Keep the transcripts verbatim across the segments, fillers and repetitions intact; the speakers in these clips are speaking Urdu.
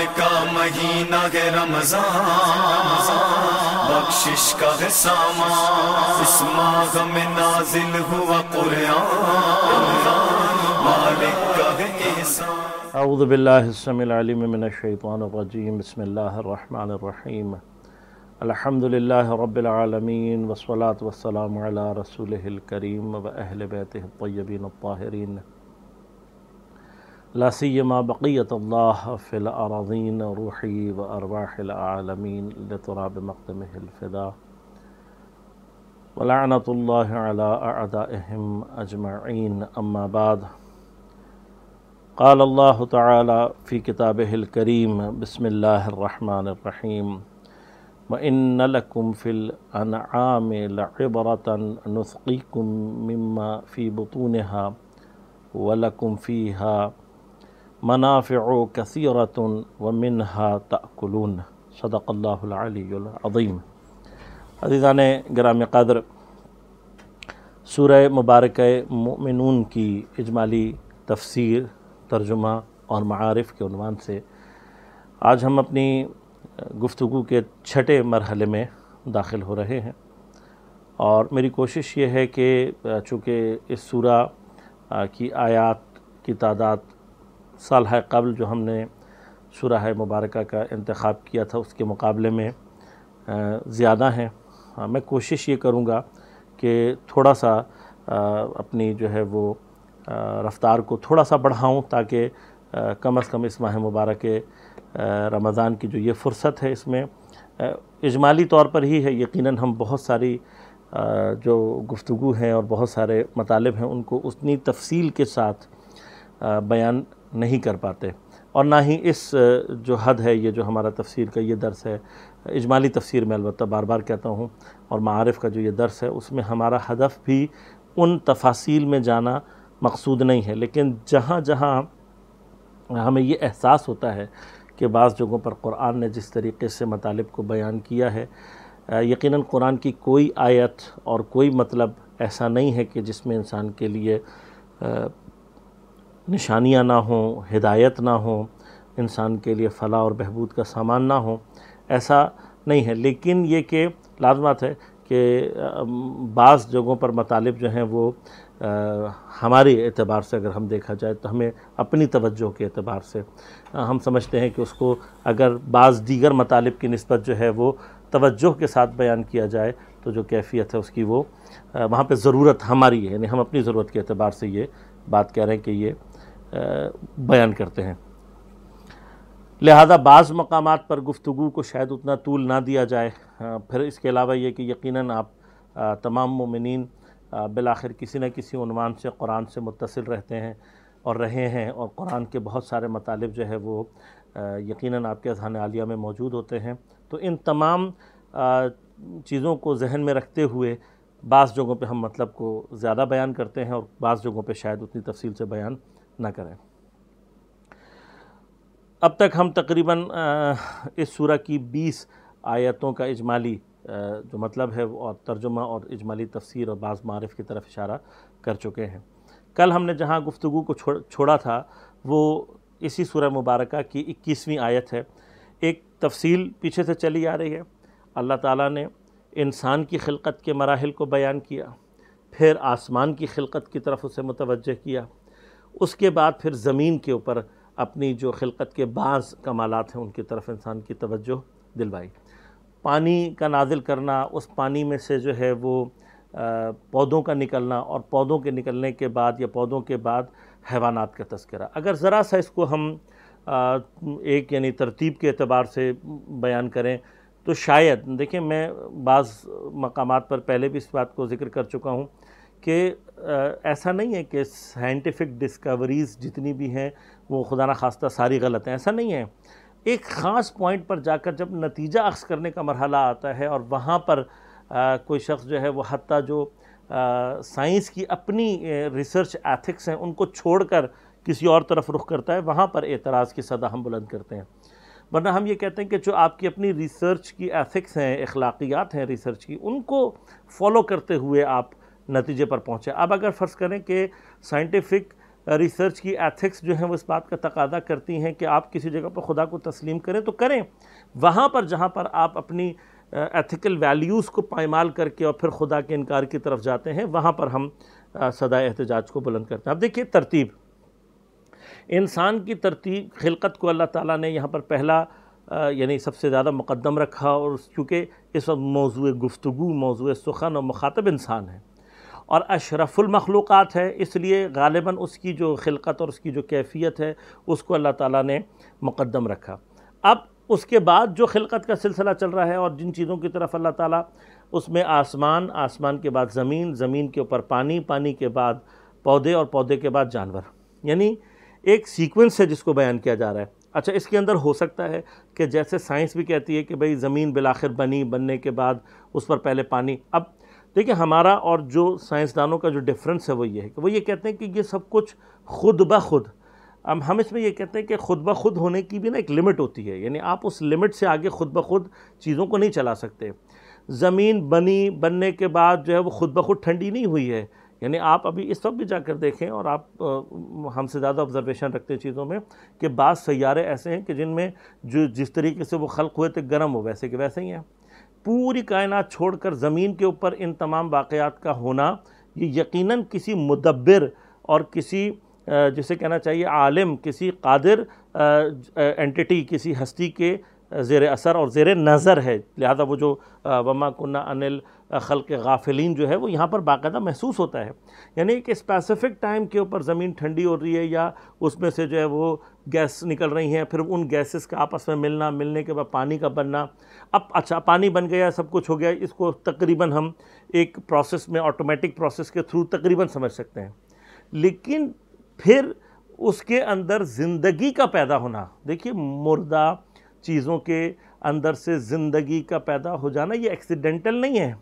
کا مہینہ ہے رمضان، بخشش کا ہے سامان، اس ماہ میں نازل ہوا قرآن، مالک کا ہے احسان۔ اعوذ باللہ السمیع العلیم من الشیطان الرجیم، بسم اللہ الرحمن الرحیم، الحمد للہ رب العالمین، والصلاة والسلام علی رسولہ الکریم و اہل بیتہ الطیبین الطاہرین، لا سیما بقیت اللہ فی الارضین، روحی و ارواح العالمین لتراب مقدمہ الفدا، ولعنت اللہ علی اعدائہم اجمعین، اما بعد۔ قال اللہ تعالی فی کتابہ الکریم، بسم اللہ الرحمن الرحیم، وَإِنَّ لَكُمْ فِي الْأَنْعَامِ لَعِبْرَةً نُسْقِيكُم مِّمَّا فِي بُطُونِهَا وَلَكُمْ فِيهَا مَنَافِعُ كَثِيرَةٌ وَمِنْهَا تَأْكُلُونَ۔ صدق اللہ العلی العظیم۔ عزیزان گرامی قدر، سورہ مبارکہ مؤمنون کی اجمالی تفسیر، ترجمہ اور معارف کے عنوان سے آج ہم اپنی گفتگو کے چھٹے مرحلے میں داخل ہو رہے ہیں، اور میری کوشش یہ ہے کہ چونکہ اس سورہ کی آیات کی تعداد سالہ قبل جو ہم نے سورہ مبارکہ کا انتخاب کیا تھا اس کے مقابلے میں زیادہ ہیں، میں کوشش یہ کروں گا کہ تھوڑا سا اپنی جو ہے وہ رفتار کو تھوڑا سا بڑھاؤں، تاکہ کم از کم اس ماہ مبارک رمضان کی جو یہ فرصت ہے، اس میں اجمالی طور پر ہی ہے، یقیناً ہم بہت ساری جو گفتگو ہیں اور بہت سارے مطالب ہیں ان کو اتنی تفصیل کے ساتھ بیان نہیں کر پاتے، اور نہ ہی اس جو حد ہے، یہ جو ہمارا تفسیر کا یہ درس ہے، اجمالی تفسیر میں البتہ بار بار کہتا ہوں، اور معارف کا جو یہ درس ہے اس میں ہمارا ہدف بھی ان تفاصیل میں جانا مقصود نہیں ہے، لیکن جہاں جہاں ہمیں یہ احساس ہوتا ہے کہ بعض جگہوں پر قرآن نے جس طریقے سے مطالب کو بیان کیا ہے، یقیناً قرآن کی کوئی آیت اور کوئی مطلب ایسا نہیں ہے کہ جس میں انسان کے لیے نشانیاں نہ ہوں، ہدایت نہ ہوں، انسان کے لیے فلاح اور بہبود کا سامان نہ ہو، ایسا نہیں ہے، لیکن یہ کہ لازمات ہے کہ بعض جگہوں پر مطالب جو ہیں وہ ہمارے اعتبار سے اگر ہم دیکھا جائے تو ہمیں اپنی توجہ کے اعتبار سے ہم سمجھتے ہیں کہ اس کو اگر بعض دیگر مطالب کی نسبت جو ہے وہ توجہ کے ساتھ بیان کیا جائے تو جو کیفیت ہے اس کی وہ وہاں پہ ضرورت ہماری ہے، یعنی ہم اپنی ضرورت کے اعتبار سے یہ بات کہہ رہے ہیں کہ یہ بیان کرتے ہیں، لہذا بعض مقامات پر گفتگو کو شاید اتنا طول نہ دیا جائے۔ پھر اس کے علاوہ یہ کہ یقیناً آپ تمام مومنین بالآخر کسی نہ کسی عنوان سے قرآن سے متصل رہتے ہیں اور رہے ہیں، اور قرآن کے بہت سارے مطالب جو ہے وہ یقیناً آپ کے اذہان عالیہ میں موجود ہوتے ہیں، تو ان تمام چیزوں کو ذہن میں رکھتے ہوئے بعض جگہوں پہ ہم مطلب کو زیادہ بیان کرتے ہیں اور بعض جگہوں پہ شاید اتنی تفصیل سے بیان نہ کریں۔ اب تک ہم تقریباً اس سورہ کی بیس آیتوں کا اجمالی جو مطلب ہے اور ترجمہ اور اجمالی تفسیر اور بعض معارف کی طرف اشارہ کر چکے ہیں۔ کل ہم نے جہاں گفتگو کو چھوڑا تھا وہ اسی سورہ مبارکہ کی اکیسویں آیت ہے۔ ایک تفصیل پیچھے سے چلی آ رہی ہے، اللہ تعالیٰ نے انسان کی خلقت کے مراحل کو بیان کیا، پھر آسمان کی خلقت کی طرف اسے متوجہ کیا، اس کے بعد پھر زمین کے اوپر اپنی جو خلقت کے بعض کمالات ہیں ان کی طرف انسان کی توجہ دلوائی۔ پانی کا نازل کرنا، اس پانی میں سے جو ہے وہ پودوں کا نکلنا، اور پودوں کے نکلنے کے بعد یا پودوں کے بعد حیوانات کا تذکرہ۔ اگر ذرا سا اس کو ہم ایک یعنی ترتیب کے اعتبار سے بیان کریں تو شاید دیکھیں، میں بعض مقامات پر پہلے بھی اس بات کو ذکر کر چکا ہوں کہ ایسا نہیں ہے کہ سائنٹیفک ڈسکوریز جتنی بھی ہیں وہ خدا نخواستہ ساری غلط ہیں، ایسا نہیں ہے۔ ایک خاص پوائنٹ پر جا کر جب نتیجہ اخذ کرنے کا مرحلہ آتا ہے اور وہاں پر کوئی شخص جو ہے وہ حتیٰ جو سائنس کی اپنی ریسرچ ایتھکس ہیں ان کو چھوڑ کر کسی اور طرف رخ کرتا ہے، وہاں پر اعتراض کی صدا ہم بلند کرتے ہیں۔ ورنہ ہم یہ کہتے ہیں کہ جو آپ کی اپنی ریسرچ کی ایتھکس ہیں، اخلاقیات ہیں ریسرچ کی، ان کو فالو کرتے ہوئے آپ نتیجے پر پہنچے۔ اب اگر فرض کریں کہ سائنٹیفک ریسرچ کی ایتھکس جو ہیں وہ اس بات کا تقاضا کرتی ہیں کہ آپ کسی جگہ پر خدا کو تسلیم کریں تو کریں، وہاں پر جہاں پر آپ اپنی ایتھیکل ویلیوز کو پائمال کر کے اور پھر خدا کے انکار کی طرف جاتے ہیں، وہاں پر ہم صدائے احتجاج کو بلند کرتے ہیں۔ اب دیکھیے ترتیب، انسان کی ترتیب، خلقت کو اللہ تعالیٰ نے یہاں پر پہلا یعنی سب سے زیادہ مقدم رکھا، اور چونکہ اس وقت موضوع گفتگو، موضوع سخن اور مخاطب انسان ہے اور اشرف المخلوقات ہے، اس لیے غالباً اس کی جو خلقت اور اس کی جو کیفیت ہے اس کو اللہ تعالیٰ نے مقدم رکھا۔ اب اس کے بعد جو خلقت کا سلسلہ چل رہا ہے اور جن چیزوں کی طرف اللہ تعالیٰ، اس میں آسمان، آسمان کے بعد زمین، زمین کے اوپر پانی، پانی کے بعد پودے اور پودے کے بعد جانور، یعنی ایک سیکوینس ہے جس کو بیان کیا جا رہا ہے۔ اچھا، اس کے اندر ہو سکتا ہے کہ جیسے سائنس بھی کہتی ہے کہ بھئی زمین بالآخر بنی، بننے کے بعد اس پر پہلے پانی۔ اب دیکھیں ہمارا اور جو سائنسدانوں کا جو ڈیفرنس ہے وہ یہ ہے کہ وہ یہ کہتے ہیں کہ یہ سب کچھ خود بخود، اب ہم اس میں یہ کہتے ہیں کہ خود بخود ہونے کی بھی نا ایک لمٹ ہوتی ہے، یعنی آپ اس لمٹ سے آگے خود بخود چیزوں کو نہیں چلا سکتے۔ زمین بنی، بننے کے بعد جو ہے وہ خود بخود ٹھنڈی نہیں ہوئی ہے، یعنی آپ ابھی اس وقت بھی جا کر دیکھیں، اور آپ ہم سے زیادہ آبزرویشن رکھتے ہیں چیزوں میں، کہ بعض سیارے ایسے ہیں کہ جن میں جو جس طریقے سے وہ خلق ہوئے تھے گرم ہو، ویسے کہ ویسے ہی ہیں۔ پوری کائنات چھوڑ کر زمین کے اوپر ان تمام واقعات کا ہونا، یہ یقیناً کسی مدبر اور کسی جسے کہنا چاہیے عالم، کسی قادر اینٹیٹی، کسی ہستی کے زیر اثر اور زیر نظر ہے، لہذا وہ جو وما کنا عن الخلق غافلین جو ہے وہ یہاں پر باقاعدہ محسوس ہوتا ہے، یعنی ایک اسپیسیفک ٹائم کے اوپر زمین ٹھنڈی ہو رہی ہے یا اس میں سے جو ہے وہ گیس نکل رہی ہیں، پھر ان گیسز کا آپس میں ملنا، ملنے کے بعد پانی کا بننا۔ اب اچھا پانی بن گیا، سب کچھ ہو گیا، اس کو تقریباً ہم ایک پروسیس میں، آٹومیٹک پروسیس کے تھرو تقریباً سمجھ سکتے ہیں، لیکن پھر اس کے اندر زندگی کا پیدا ہونا، دیکھیے مردہ چیزوں کے اندر سے زندگی کا پیدا ہو جانا یہ ایکسیڈنٹل نہیں ہے،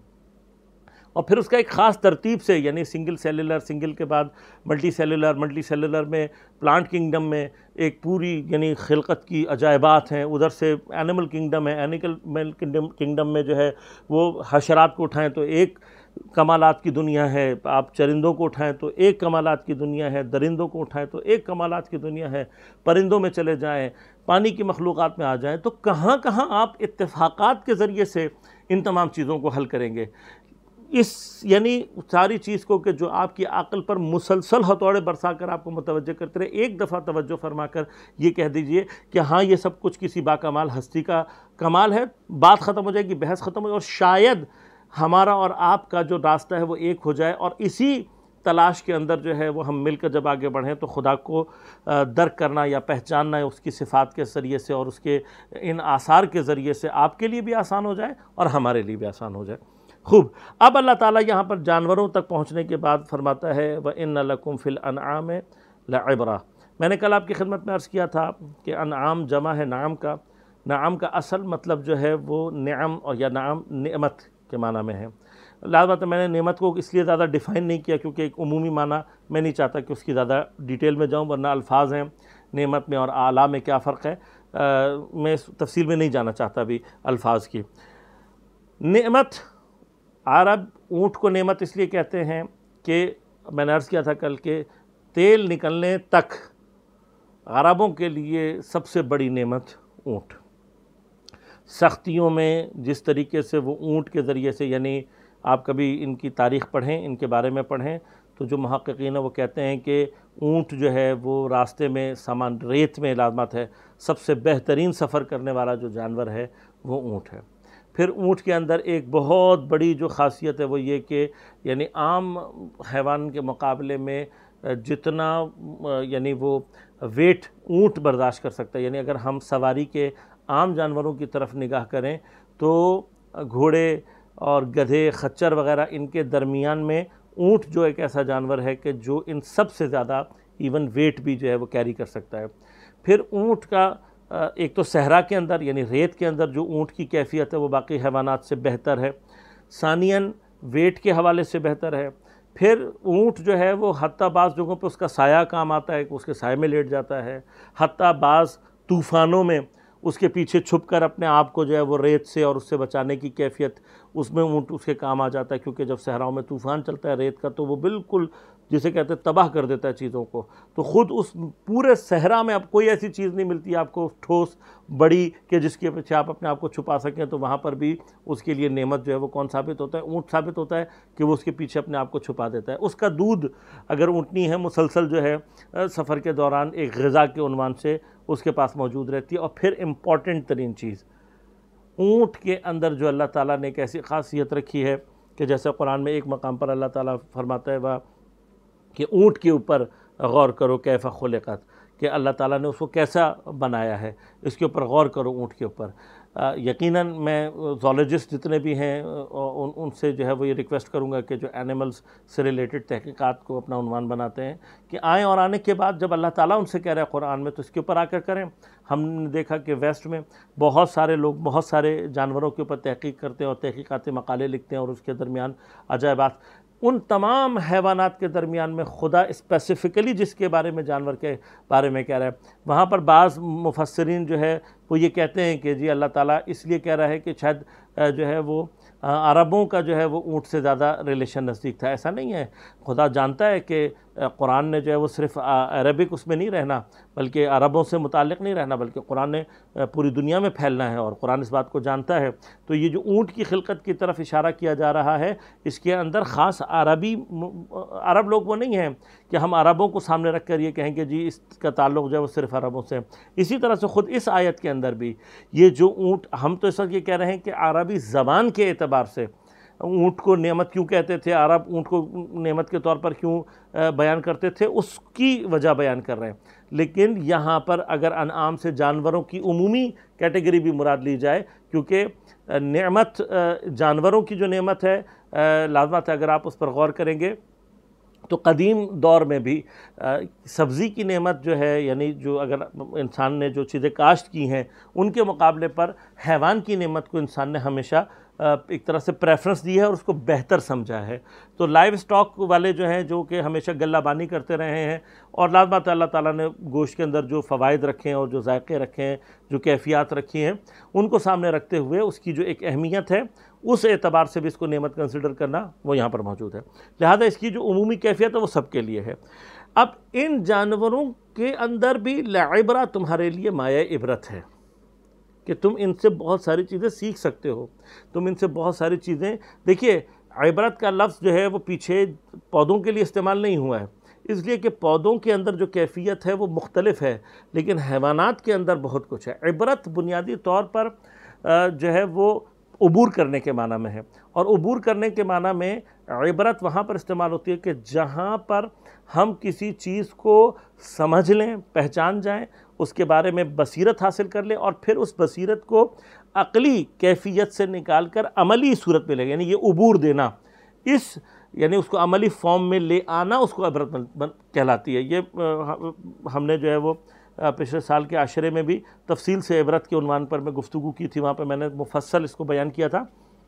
اور پھر اس کا ایک خاص ترتیب سے، یعنی سنگل سیلولر، سنگل کے بعد ملٹی سیلولر، ملٹی سیلولر میں پلانٹ کنگڈم میں ایک پوری یعنی خلقت کی عجائبات ہیں، ادھر سے اینیمل کنگڈم ہے، اینیمل کنگڈم میں جو ہے وہ حشرات کو اٹھائیں تو ایک کمالات کی دنیا ہے، آپ چرندوں کو اٹھائیں تو ایک کمالات کی دنیا ہے، درندوں کو اٹھائیں تو ایک کمالات کی دنیا ہے، پرندوں میں چلے جائیں، پانی کی مخلوقات میں آ جائیں، تو کہاں کہاں آپ اتفاقات کے ذریعے سے ان تمام چیزوں کو حل کریں گے۔ اس یعنی ساری چیز کو کہ جو آپ کی عقل پر مسلسل ہتھوڑے برسا کر آپ کو متوجہ کرتے رہے، ایک دفعہ توجہ فرما کر یہ کہہ دیجئے کہ ہاں یہ سب کچھ کسی باکمال ہستی کا کمال ہے، بات ختم ہو جائے گی، بحث ختم ہو جائے گی، اور شاید ہمارا اور آپ کا جو راستہ ہے وہ ایک ہو جائے، اور اسی تلاش کے اندر جو ہے وہ ہم مل کر جب آگے بڑھیں تو خدا کو درک کرنا یا پہچاننا اس کی صفات کے ذریعے سے اور اس کے ان آثار کے ذریعے سے آپ کے لیے بھی آسان ہو جائے اور ہمارے لیے بھی آسان ہو جائے۔ خوب، اب اللہ تعالیٰ یہاں پر جانوروں تک پہنچنے کے بعد فرماتا ہے وَإِنَّ لَكُمْ فِي الْأَنْعَامِ لَعِبْرَةً۔ میں نے کل آپ کی خدمت میں عرض کیا تھا کہ انعام جمع ہے نعم کا، نعم کا اصل مطلب جو ہے وہ نعم اور یا نعم نعمت کے معنی میں ہے، لہٰذا میں نے نعمت کو اس لیے زیادہ ڈیفائن نہیں کیا کیونکہ ایک عمومی معنی میں نہیں چاہتا کہ اس کی زیادہ ڈیٹیل میں جاؤں، ورنہ الفاظ ہیں نعمت میں اور اعلیٰ میں کیا فرق ہے، میں اس تفصیل میں نہیں جانا چاہتا بھی الفاظ کی۔ نعمت، عرب اونٹ کو نعمت اس لیے کہتے ہیں کہ میں نے عرض کیا تھا کل کہ تیل نکلنے تک عربوں کے لیے سب سے بڑی نعمت اونٹ، سختیوں میں جس طریقے سے وہ اونٹ کے ذریعے سے، یعنی آپ کبھی ان کی تاریخ پڑھیں، ان کے بارے میں پڑھیں تو جو محققین ہیں وہ کہتے ہیں کہ اونٹ جو ہے وہ راستے میں سامان ریت میں علامت ہے، سب سے بہترین سفر کرنے والا جو جانور ہے وہ اونٹ ہے۔ پھر اونٹ کے اندر ایک بہت بڑی جو خاصیت ہے وہ یہ کہ یعنی عام حیوان کے مقابلے میں جتنا یعنی وہ ویٹ اونٹ برداشت کر سکتا ہے، یعنی اگر ہم سواری کے عام جانوروں کی طرف نگاہ کریں تو گھوڑے اور گدھے، خچر وغیرہ، ان کے درمیان میں اونٹ جو ایک ایسا جانور ہے کہ جو ان سب سے زیادہ ایون ویٹ بھی جو ہے وہ کیری کر سکتا ہے۔ پھر اونٹ کا ایک تو صحرا کے اندر یعنی ریت کے اندر جو اونٹ کی کیفیت ہے وہ باقی حیوانات سے بہتر ہے، ثانیاً ویٹ کے حوالے سے بہتر ہے۔ پھر اونٹ جو ہے وہ حتیٰ بعض جگہوں پہ اس کا سایہ کام آتا ہے کہ اس کے سائے میں لیٹ جاتا ہے، حتیٰ بعض طوفانوں میں اس کے پیچھے چھپ کر اپنے آپ کو جو ہے وہ ریت سے اور اس سے بچانے کی کیفیت اس میں اونٹ اس کے کام آ جاتا ہے، کیونکہ جب صحراؤں میں طوفان چلتا ہے ریت کا تو وہ بالکل جسے کہتے ہیں تباہ کر دیتا ہے چیزوں کو، تو خود اس پورے صحرا میں اب کوئی ایسی چیز نہیں ملتی آپ کو ٹھوس بڑی کہ جس کے پیچھے آپ اپنے آپ کو چھپا سکیں، تو وہاں پر بھی اس کے لیے نعمت جو ہے وہ کون ثابت ہوتا ہے؟ اونٹ ثابت ہوتا ہے کہ وہ اس کے پیچھے اپنے آپ کو چھپا دیتا ہے۔ اس کا دودھ اگر اونٹنی ہے مسلسل جو ہے سفر کے دوران ایک غذا کے عنوان سے اس کے پاس موجود رہتی ہے۔ اور پھر امپورٹنٹ ترین چیز، اونٹ کے اندر جو اللہ تعالیٰ نے ایک ایسی خاصیت رکھی ہے کہ جیسے قرآن میں ایک مقام پر اللہ تعالیٰ فرماتا ہے وہ کہ اونٹ کے اوپر غور کرو کیف خلقت، کہ اللہ تعالیٰ نے اس کو کیسا بنایا ہے، اس کے اوپر غور کرو اونٹ کے اوپر۔ یقیناً میں زولوجسٹ جتنے بھی ہیں ان ان سے جو ہے وہ یہ ریکویسٹ کروں گا کہ جو اینیملز سے ریلیٹڈ تحقیقات کو اپنا عنوان بناتے ہیں کہ آئیں اور آنے کے بعد جب اللہ تعالیٰ ان سے کہہ رہا ہے قرآن میں تو اس کے اوپر آ کر کریں۔ ہم نے دیکھا کہ ویسٹ میں بہت سارے لوگ بہت سارے جانوروں کے اوپر تحقیق کرتے ہیں اور تحقیقاتی مقالے لکھتے ہیں، اور اس کے درمیان عجائبات، ان تمام حیوانات کے درمیان میں خدا اسپیسیفکلی جس کے بارے میں جانور کے بارے میں کہہ رہا ہے، وہاں پر بعض مفسرین جو ہے وہ یہ کہتے ہیں کہ جی اللہ تعالیٰ اس لیے کہہ رہا ہے کہ شاید جو ہے وہ عربوں کا جو ہے وہ اونٹ سے زیادہ ریلیشن نزدیک تھا۔ ایسا نہیں ہے، خدا جانتا ہے کہ قرآن نے جو ہے وہ صرف عربک اس میں نہیں رہنا، بلکہ عربوں سے متعلق نہیں رہنا، بلکہ قرآن نے پوری دنیا میں پھیلنا ہے، اور قرآن اس بات کو جانتا ہے۔ تو یہ جو اونٹ کی خلقت کی طرف اشارہ کیا جا رہا ہے، اس کے اندر خاص عربی عرب لوگ وہ نہیں ہیں کہ ہم عربوں کو سامنے رکھ کر یہ کہیں کہ جی اس کا تعلق جو ہے وہ صرف عربوں سے۔ اسی طرح سے خود اس آیت کے اندر بھی یہ جو اونٹ، ہم تو اس وقت یہ کہہ رہے ہیں کہ عربی زبان کے اعتبار سے اونٹ کو نعمت کیوں کہتے تھے، عرب اونٹ کو نعمت کے طور پر کیوں بیان کرتے تھے، اس کی وجہ بیان کر رہے ہیں۔ لیکن یہاں پر اگر انعام سے جانوروں کی عمومی کیٹیگری بھی مراد لی جائے، کیونکہ نعمت جانوروں کی جو نعمت ہے لازمات ہے، اگر آپ اس پر غور کریں گے تو قدیم دور میں بھی سبزی کی نعمت جو ہے، یعنی جو اگر انسان نے جو چیزیں کاشت کی ہیں ان کے مقابلے پر حیوان کی نعمت کو انسان نے ہمیشہ ایک طرح سے پریفرنس دی ہے اور اس کو بہتر سمجھا ہے۔ تو لائیو سٹاک والے جو ہیں جو کہ ہمیشہ گلہ بانی کرتے رہے ہیں، اور لازمات اللہ تعالیٰ نے گوشت کے اندر جو فوائد رکھے ہیں اور جو ذائقے رکھے ہیں، جو کیفیات رکھی ہیں، ان کو سامنے رکھتے ہوئے اس کی جو ایک اہمیت ہے اس اعتبار سے بھی اس کو نعمت کنسیڈر کرنا وہ یہاں پر موجود ہے۔ لہذا اس کی جو عمومی کیفیت ہے وہ سب کے لیے ہے۔ اب ان جانوروں کے اندر بھی لعبرہ تمہارے لیے مایہ عبرت ہے کہ تم ان سے بہت ساری چیزیں سیکھ سکتے ہو، تم ان سے بہت ساری چیزیں دیکھیے۔ عبرت کا لفظ جو ہے وہ پیچھے پودوں کے لیے استعمال نہیں ہوا ہے، اس لیے کہ پودوں کے اندر جو کیفیت ہے وہ مختلف ہے، لیکن حیوانات کے اندر بہت کچھ ہے۔ عبرت بنیادی طور پر جو ہے وہ عبور کرنے کے معنی میں ہے، اور عبور کرنے کے معنی میں عبرت وہاں پر استعمال ہوتی ہے کہ جہاں پر ہم کسی چیز کو سمجھ لیں، پہچان جائیں، اس کے بارے میں بصیرت حاصل کر لیں، اور پھر اس بصیرت کو عقلی کیفیت سے نکال کر عملی صورت میں لے، یعنی یہ عبور دینا، اس یعنی اس کو عملی فارم میں لے آنا، اس کو عبرت کہلاتی ہے۔ یہ ہم نے جو ہے وہ پچھلے سال کے عاشرے میں بھی تفصیل سے عبرت کے عنوان پر میں گفتگو کی تھی، وہاں پہ میں نے مفصل اس کو بیان کیا تھا۔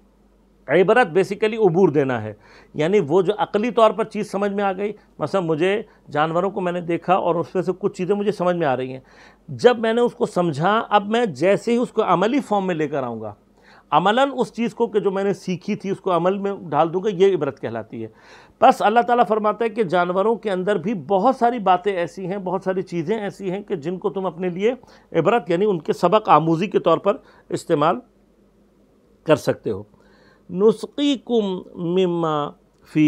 عبرت بیسیکلی عبور دینا ہے، یعنی وہ جو عقلی طور پر چیز سمجھ میں آ گئی، مثلا مجھے جانوروں کو میں نے دیکھا اور اس میں سے کچھ چیزیں مجھے سمجھ میں آ رہی ہیں، جب میں نے اس کو سمجھا، اب میں جیسے ہی اس کو عملی فارم میں لے کر آؤں گا، عملاً اس چیز کو کہ جو میں نے سیکھی تھی اس کو عمل میں ڈال دوں گا، یہ عبرت کہلاتی ہے۔ بس اللہ تعالیٰ فرماتا ہے کہ جانوروں کے اندر بھی بہت ساری باتیں ایسی ہیں، بہت ساری چیزیں ایسی ہیں کہ جن کو تم اپنے لیے عبرت یعنی ان کے سبق آموزی کے طور پر استعمال کر سکتے ہو۔ نسقیکم مما فی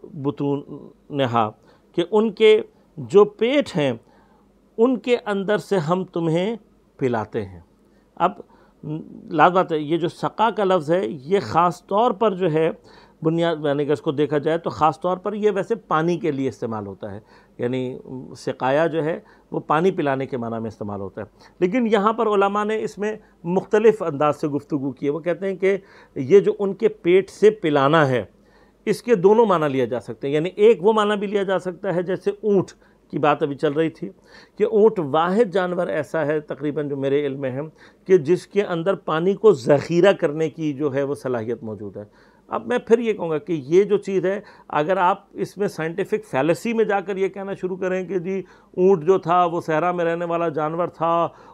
بطونہا، کہ ان کے جو پیٹ ہیں ان کے اندر سے ہم تمہیں پلاتے ہیں۔ اب لازمات ہے یہ جو سقا کا لفظ ہے یہ خاص طور پر جو ہے بنیاد یعنی کہ اس کو دیکھا جائے تو خاص طور پر یہ ویسے پانی کے لیے استعمال ہوتا ہے، یعنی سقایا جو ہے وہ پانی پلانے کے معنی میں استعمال ہوتا ہے، لیکن یہاں پر علماء نے اس میں مختلف انداز سے گفتگو کی ہے۔ وہ کہتے ہیں کہ یہ جو ان کے پیٹ سے پلانا ہے اس کے دونوں معنی لیا جا سکتے ہیں، یعنی ایک وہ معنی بھی لیا جا سکتا ہے جیسے اونٹ کی بات ابھی چل رہی تھی کہ اونٹ واحد جانور ایسا ہے تقریباً جو میرے علم میں ہے کہ جس کے اندر پانی کو ذخیرہ کرنے کی جو ہے وہ صلاحیت موجود ہے۔ اب میں پھر یہ کہوں گا کہ یہ جو چیز ہے اگر آپ اس میں سائنٹیفک فیلسی میں جا کر یہ کہنا شروع کریں کہ جی اونٹ جو تھا وہ صحرا میں رہنے والا جانور تھا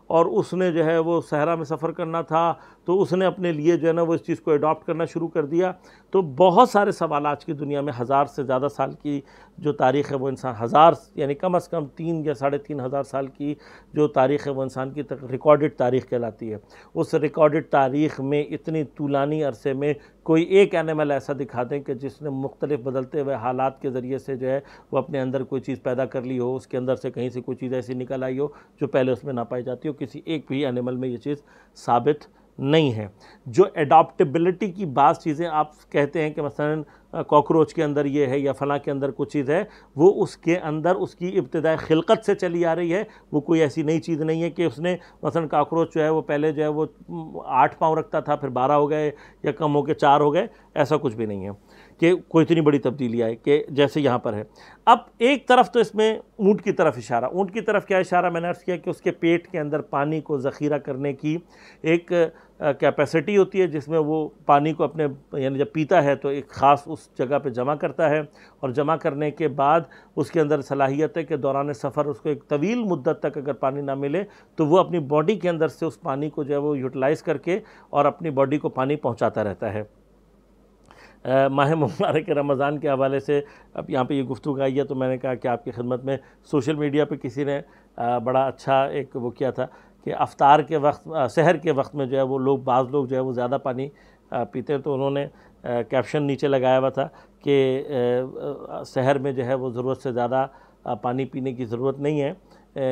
اور اس نے جو ہے وہ صحرا میں سفر کرنا تھا تو اس نے اپنے لیے جو ہے نا وہ اس چیز کو اڈاپٹ کرنا شروع کر دیا. تو بہت سارے سوال آج کی دنیا میں ہزار سے زیادہ سال کی جو تاریخ ہے وہ انسان ہزار یعنی کم از کم تین یا ساڑھے تین ہزار سال کی جو تاریخ ہے وہ انسان کی ریکارڈڈ تاریخ کہلاتی ہے. اس ریکارڈڈ تاریخ میں اتنی طولانی عرصے میں کوئی ایک اینیمل ایسا دکھا دیں کہ جس نے مختلف بدلتے ہوئے حالات کے ذریعے سے جو ہے وہ اپنے اندر کوئی چیز پیدا کر لی ہو, اس کے اندر سے کہیں سے کوئی چیز ایسی نکل آئی ہو جو پہلے اس میں نہ پائی جاتی ہو. کسی ایک بھی اینیمل میں یہ چیز ثابت نہیں ہے. جو اڈاپٹیبلٹی کی بعض چیزیں آپ کہتے ہیں کہ مثلا کاکروچ کے اندر یہ ہے یا فلاں کے اندر کچھ چیز ہے, وہ اس کے اندر اس کی ابتدائی خلقت سے چلی آ رہی ہے, وہ کوئی ایسی نئی چیز نہیں ہے کہ اس نے مثلا کاکروچ جو ہے وہ پہلے جو ہے وہ آٹھ پاؤں رکھتا تھا پھر بارہ ہو گئے یا کم ہو کے چار ہو گئے. ایسا کچھ بھی نہیں ہے کہ کوئی اتنی بڑی تبدیلی آئے کہ جیسے یہاں پر ہے. اب ایک طرف تو اس میں اونٹ کی طرف اشارہ, اونٹ کی طرف کیا اشارہ میں نے عرض کیا کہ اس کے پیٹ کے اندر پانی کو ذخیرہ کرنے کی ایک کیپیسٹی ہوتی ہے جس میں وہ پانی کو اپنے یعنی جب پیتا ہے تو ایک خاص اس جگہ پہ جمع کرتا ہے, اور جمع کرنے کے بعد اس کے اندر صلاحیت ہے کہ دوران سفر اس کو ایک طویل مدت تک اگر پانی نہ ملے تو وہ اپنی باڈی کے اندر سے اس پانی کو جو ہے وہ یوٹیلائز کر کے اور اپنی باڈی کو پانی پہنچاتا رہتا ہے. ماہ مبارک رمضان کے حوالے سے اب یہاں پہ یہ گفتگو آئی ہے تو میں نے کہا کہ آپ کی خدمت میں سوشل میڈیا پہ کسی نے بڑا اچھا ایک وہ کیا تھا کہ افطار کے وقت سحر کے وقت میں جو ہے وہ لوگ بعض لوگ جو ہے وہ زیادہ پانی پیتے ہیں, تو انہوں نے کیپشن نیچے لگایا ہوا تھا کہ سحر میں جو ہے وہ ضرورت سے زیادہ پانی پینے کی ضرورت نہیں ہے.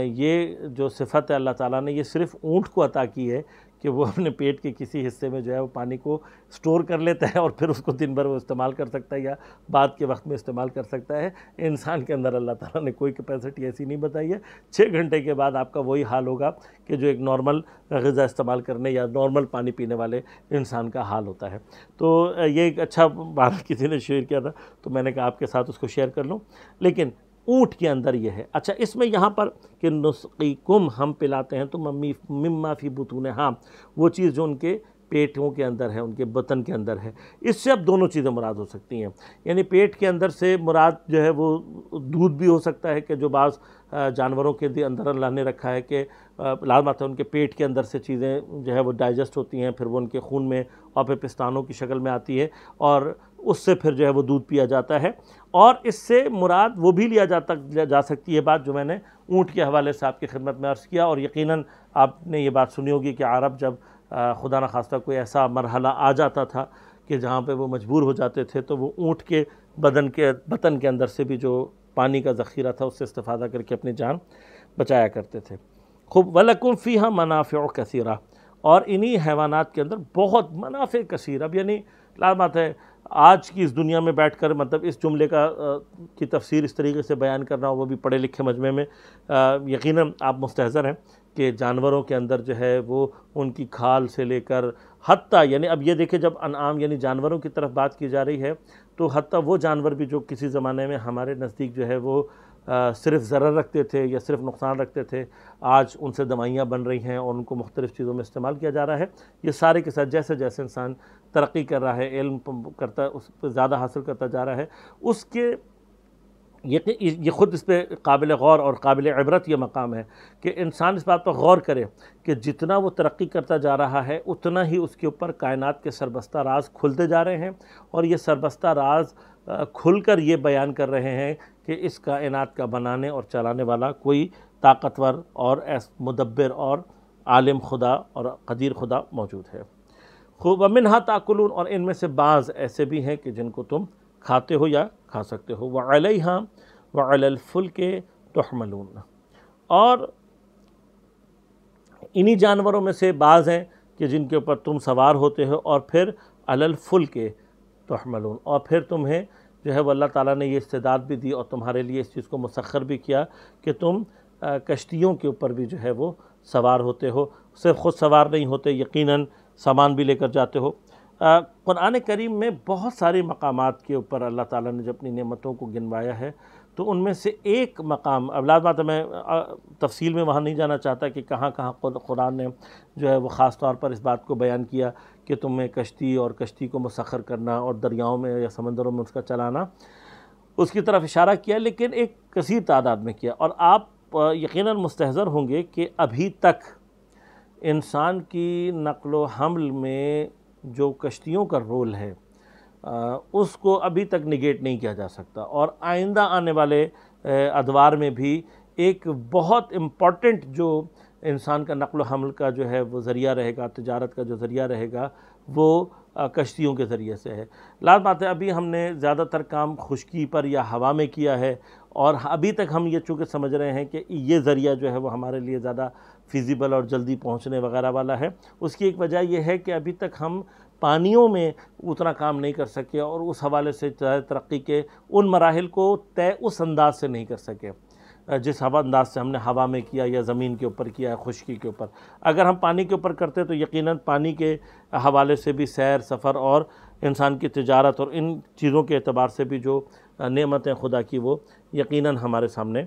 یہ جو صفت ہے اللہ تعالیٰ نے یہ صرف اونٹ کو عطا کی ہے کہ وہ اپنے پیٹ کے کسی حصے میں جو ہے وہ پانی کو سٹور کر لیتا ہے اور پھر اس کو دن بھر وہ استعمال کر سکتا ہے یا بعد کے وقت میں استعمال کر سکتا ہے. انسان کے اندر اللہ تعالیٰ نے کوئی کیپیسٹی ایسی نہیں بتائی ہے. چھ گھنٹے کے بعد آپ کا وہی حال ہوگا کہ جو ایک نارمل غذا استعمال کرنے یا نارمل پانی پینے والے انسان کا حال ہوتا ہے. تو یہ ایک اچھا بات کسی نے شیئر کیا تھا تو میں نے کہا آپ کے ساتھ اس کو شیئر کر لوں. لیکن اونٹ کے اندر یہ ہے. اچھا اس میں یہاں پر کہ نسقیکم ہم پلاتے ہیں تو ممی مما فی بطونہا وہ چیز جو ان کے پیٹوں کے اندر ہے, ان کے بطن کے اندر ہے. اس سے اب دونوں چیزیں مراد ہو سکتی ہیں. یعنی پیٹ کے اندر سے مراد جو ہے وہ دودھ بھی ہو سکتا ہے کہ جو بعض جانوروں کے اندر اللہ نے رکھا ہے کہ لازمات ہے ان کے پیٹ کے اندر سے چیزیں جو ہے وہ ڈائجسٹ ہوتی ہیں, پھر وہ ان کے خون میں اور پھر پستانوں کی شکل میں آتی ہے اور اس سے پھر جو ہے وہ دودھ پیا جاتا ہے. اور اس سے مراد وہ بھی لیا جاتا جا سکتی ہے بات جو میں نے اونٹ کے حوالے سے آپ کی خدمت میں عرض کیا. اور یقیناً آپ نے یہ بات سنی ہوگی کہ عرب جب خدا نخواستہ کوئی ایسا مرحلہ آ جاتا تھا کہ جہاں پہ وہ مجبور ہو جاتے تھے تو وہ اونٹ کے بدن کے بطن کے اندر سے بھی جو پانی کا ذخیرہ تھا اس سے استفادہ کر کے اپنی جان بچایا کرتے تھے. خوب وَلَكُمْ فِيهَا مَنَافِعُ كَثِيرَةٌ, اور انہی حیوانات کے اندر بہت منافع کثیر. اب یعنی لازمات ہے آج کی اس دنیا میں بیٹھ کر مطلب اس جملے کا کی تفسیر اس طریقے سے بیان کرنا وہ بھی پڑھے لکھے مجمع میں یقیناً آپ مستحضر ہیں کہ جانوروں کے اندر جو ہے وہ ان کی کھال سے لے کر حتیٰ یعنی اب یہ دیکھیں جب انعام یعنی جانوروں کی طرف بات کی جا رہی ہے تو حتیٰ وہ جانور بھی جو کسی زمانے میں ہمارے نزدیک جو ہے وہ صرف ضرر رکھتے تھے یا صرف نقصان رکھتے تھے, آج ان سے دوائیاں بن رہی ہیں اور ان کو مختلف چیزوں میں استعمال کیا جا رہا ہے. یہ سارے کے ساتھ جیسے جیسے انسان ترقی کر رہا ہے, علم کرتا اس پہ زیادہ حاصل کرتا جا رہا ہے, اس کے یہ خود اس پہ قابل غور اور قابل عبرت یہ مقام ہے کہ انسان اس بات پر غور کرے کہ جتنا وہ ترقی کرتا جا رہا ہے اتنا ہی اس کے اوپر کائنات کے سربستہ راز کھلتے جا رہے ہیں, اور یہ سربستہ راز کھل کر یہ بیان کر رہے ہیں کہ اس کائنات کا بنانے اور چلانے والا کوئی طاقتور اور مدبر اور عالم خدا اور قدیر خدا موجود ہے. خوب ومنہا تاکلون, اور ان میں سے بعض ایسے بھی ہیں کہ جن کو تم کھاتے ہو یا کھا سکتے ہو. وعلیہا وعلی الفلک تحملون, اور انہی جانوروں میں سے بعض ہیں کہ جن کے اوپر تم سوار ہوتے ہو اور پھر علی الفلک تحملون, اور پھر تمہیں جو ہے وہ اللہ تعالیٰ نے یہ استعداد بھی دی اور تمہارے لیے اس چیز کو مسخر بھی کیا کہ تم کشتیوں کے اوپر بھی جو ہے وہ سوار ہوتے ہو. صرف خود سوار نہیں ہوتے, یقیناً سامان بھی لے کر جاتے ہو. قرآن کریم میں بہت سارے مقامات کے اوپر اللہ تعالیٰ نے جب اپنی نعمتوں کو گنوایا ہے تو ان میں سے ایک مقام, اب لازم بات ہے میں تفصیل میں وہاں نہیں جانا چاہتا کہ کہاں کہاں قرآن نے جو ہے وہ خاص طور پر اس بات کو بیان کیا کہ تمہیں کشتی اور کشتی کو مسخر کرنا اور دریاؤں میں یا سمندروں میں اس کا چلانا, اس کی طرف اشارہ کیا, لیکن ایک کثیر تعداد میں کیا. اور آپ یقیناً مستحضر ہوں گے کہ ابھی تک انسان کی نقل و حمل میں جو کشتیوں کا رول ہے اس کو ابھی تک نگیٹ نہیں کیا جا سکتا، اور آئندہ آنے والے ادوار میں بھی ایک بہت امپورٹنٹ جو انسان کا نقل و حمل کا جو ہے وہ ذریعہ رہے گا، تجارت کا جو ذریعہ رہے گا وہ کشتیوں کے ذریعے سے ہے۔ لازم بات ہے ابھی ہم نے زیادہ تر کام خشکی پر یا ہوا میں کیا ہے، اور ابھی تک ہم یہ چونکہ سمجھ رہے ہیں کہ یہ ذریعہ جو ہے وہ ہمارے لیے زیادہ فیزیبل اور جلدی پہنچنے وغیرہ والا ہے۔ اس کی ایک وجہ یہ ہے کہ ابھی تک ہم پانیوں میں اتنا کام نہیں کر سکے، اور اس حوالے سے ترقی کے ان مراحل کو طے اس انداز سے نہیں کر سکے جس ہوا انداز سے ہم نے ہوا میں کیا یا زمین کے اوپر کیا ہے، خشکی کے اوپر۔ اگر ہم پانی کے اوپر کرتے تو یقیناً پانی کے حوالے سے بھی سیر سفر اور انسان کی تجارت اور ان چیزوں کے اعتبار سے بھی جو نعمتیں خدا کی وہ یقیناً ہمارے سامنے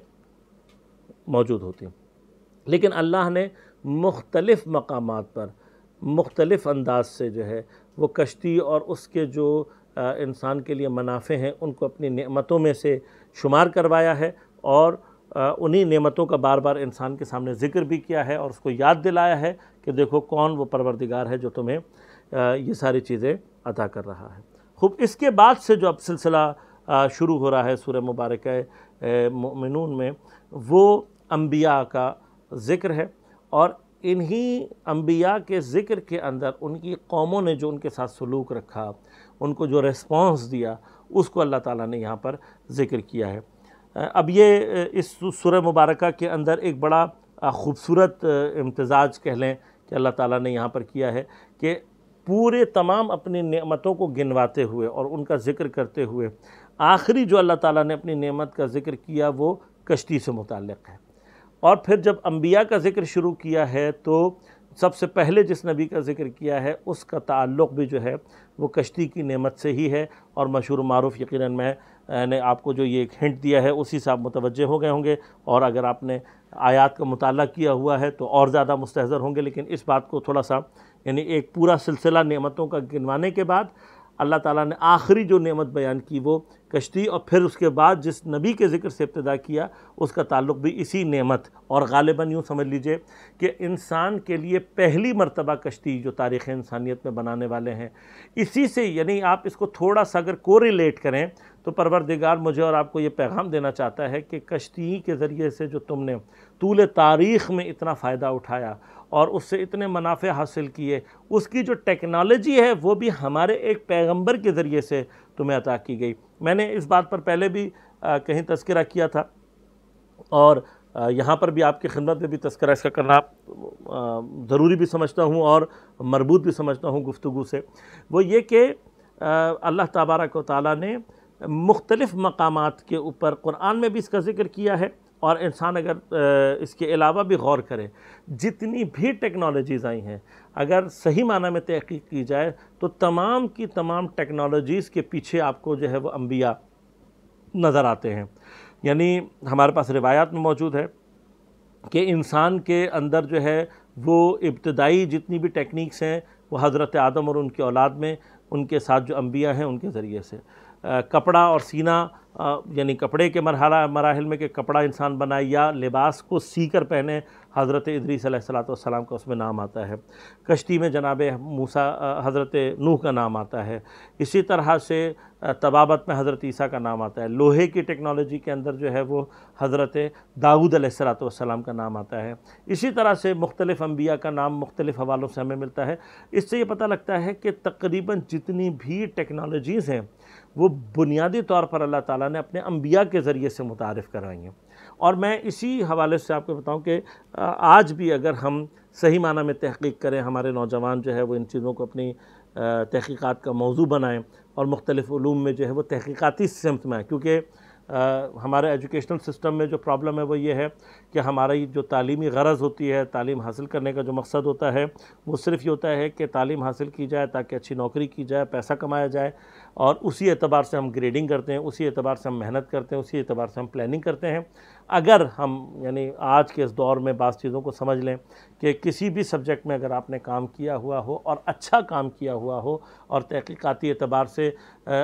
موجود ہوتی ہیں۔ لیکن اللہ نے مختلف مقامات پر مختلف انداز سے جو ہے وہ کشتی اور اس کے جو انسان کے لیے منافع ہیں ان کو اپنی نعمتوں میں سے شمار کروایا ہے، اور انہی نعمتوں کا بار بار انسان کے سامنے ذکر بھی کیا ہے، اور اس کو یاد دلایا ہے کہ دیکھو کون وہ پروردگار ہے جو تمہیں یہ ساری چیزیں عطا کر رہا ہے۔ خوب، اس کے بعد سے جو اب سلسلہ شروع ہو رہا ہے سورہ مبارکہ مومنون میں، وہ انبیاء کا ذکر ہے، اور انہی انبیاء کے ذکر کے اندر ان کی قوموں نے جو ان کے ساتھ سلوک رکھا، ان کو جو ریسپانس دیا، اس کو اللہ تعالیٰ نے یہاں پر ذکر کیا ہے۔ اب یہ اس سورہ مبارکہ کے اندر ایک بڑا خوبصورت امتزاج کہہ لیں کہ اللہ تعالیٰ نے یہاں پر کیا ہے کہ پورے تمام اپنی نعمتوں کو گنواتے ہوئے اور ان کا ذکر کرتے ہوئے آخری جو اللہ تعالیٰ نے اپنی نعمت کا ذکر کیا وہ کشتی سے متعلق ہے، اور پھر جب انبیاء کا ذکر شروع کیا ہے تو سب سے پہلے جس نبی کا ذکر کیا ہے اس کا تعلق بھی جو ہے وہ کشتی کی نعمت سے ہی ہے، اور مشہور معروف یقیناً میں نے آپ کو جو یہ ایک ہنٹ دیا ہے اسی سے آپ متوجہ ہو گئے ہوں گے، اور اگر آپ نے آیات کا مطالعہ کیا ہوا ہے تو اور زیادہ مستحضر ہوں گے۔ لیکن اس بات کو تھوڑا سا، یعنی ایک پورا سلسلہ نعمتوں کا گنوانے کے بعد اللہ تعالیٰ نے آخری جو نعمت بیان کی وہ کشتی، اور پھر اس کے بعد جس نبی کے ذکر سے ابتدا کیا اس کا تعلق بھی اسی نعمت، اور غالباً یوں سمجھ لیجئے کہ انسان کے لیے پہلی مرتبہ کشتی جو تاریخ انسانیت میں بنانے والے ہیں اسی سے، یعنی آپ اس کو تھوڑا سا اگر کوریلیٹ کریں تو پروردگار مجھے اور آپ کو یہ پیغام دینا چاہتا ہے کہ کشتی کے ذریعے سے جو تم نے طول تاریخ میں اتنا فائدہ اٹھایا اور اس سے اتنے منافع حاصل کیے، اس کی جو ٹیکنالوجی ہے وہ بھی ہمارے ایک پیغمبر کے ذریعے سے تمہیں عطا کی گئی۔ میں نے اس بات پر پہلے بھی کہیں تذکرہ کیا تھا، اور یہاں پر بھی آپ کی خدمت میں بھی تذکرہ اس کا کرنا ضروری بھی سمجھتا ہوں اور مربوط بھی سمجھتا ہوں گفتگو سے، وہ یہ کہ اللہ تبارک و تعالیٰ نے مختلف مقامات کے اوپر قرآن میں بھی اس کا ذکر کیا ہے، اور انسان اگر اس کے علاوہ بھی غور کرے، جتنی بھی ٹیکنالوجیز آئی ہیں اگر صحیح معنی میں تحقیق کی جائے تو تمام کی تمام ٹیکنالوجیز کے پیچھے آپ کو جو ہے وہ انبیاء نظر آتے ہیں۔ یعنی ہمارے پاس روایات میں موجود ہے کہ انسان کے اندر جو ہے وہ ابتدائی جتنی بھی ٹیکنیکس ہیں وہ حضرت آدم اور ان کی اولاد میں ان کے ساتھ جو انبیاء ہیں ان کے ذریعے سے، کپڑا اور سینا، یعنی کپڑے کے مرحلہ مراحل میں کہ کپڑا انسان بنائے یا لباس کو سی کر پہنے، حضرت ادریس علیہ الصلوۃ والسلام کا اس میں نام آتا ہے۔ کشتی میں جناب موسیٰ حضرت نوح کا نام آتا ہے، اسی طرح سے طبابت میں حضرت عیسیٰ کا نام آتا ہے، لوہے کی ٹیکنالوجی کے اندر جو ہے وہ حضرت داؤد علیہ الصلوۃ والسلام کا نام آتا ہے۔ اسی طرح سے مختلف انبیاء کا نام مختلف حوالوں سے ہمیں ملتا ہے۔ اس سے یہ پتہ لگتا ہے کہ تقریباً جتنی بھی ٹیکنالوجیز ہیں وہ بنیادی طور پر اللہ تعالیٰ نے اپنے انبیاء کے ذریعے سے متعارف کروائی ہیں، اور میں اسی حوالے سے آپ کو بتاؤں کہ آج بھی اگر ہم صحیح معنی میں تحقیق کریں، ہمارے نوجوان جو ہے وہ ان چیزوں کو اپنی تحقیقات کا موضوع بنائیں اور مختلف علوم میں جو ہے وہ تحقیقاتی سمت میں آئیں، کیونکہ ہمارے ایجوکیشنل سسٹم میں جو پرابلم ہے وہ یہ ہے کہ ہماری جو تعلیمی غرض ہوتی ہے، تعلیم حاصل کرنے کا جو مقصد ہوتا ہے وہ صرف یہ ہوتا ہے کہ تعلیم حاصل کی جائے تاکہ اچھی نوکری کی جائے، پیسہ کمایا جائے، اور اسی اعتبار سے ہم گریڈنگ کرتے ہیں، اسی اعتبار سے ہم محنت کرتے ہیں، اسی اعتبار سے ہم پلاننگ کرتے ہیں۔ اگر ہم یعنی آج کے اس دور میں بعض چیزوں کو سمجھ لیں کہ کسی بھی سبجیکٹ میں اگر آپ نے کام کیا ہوا ہو اور اچھا کام کیا ہوا ہو اور تحقیقاتی اعتبار سے آپ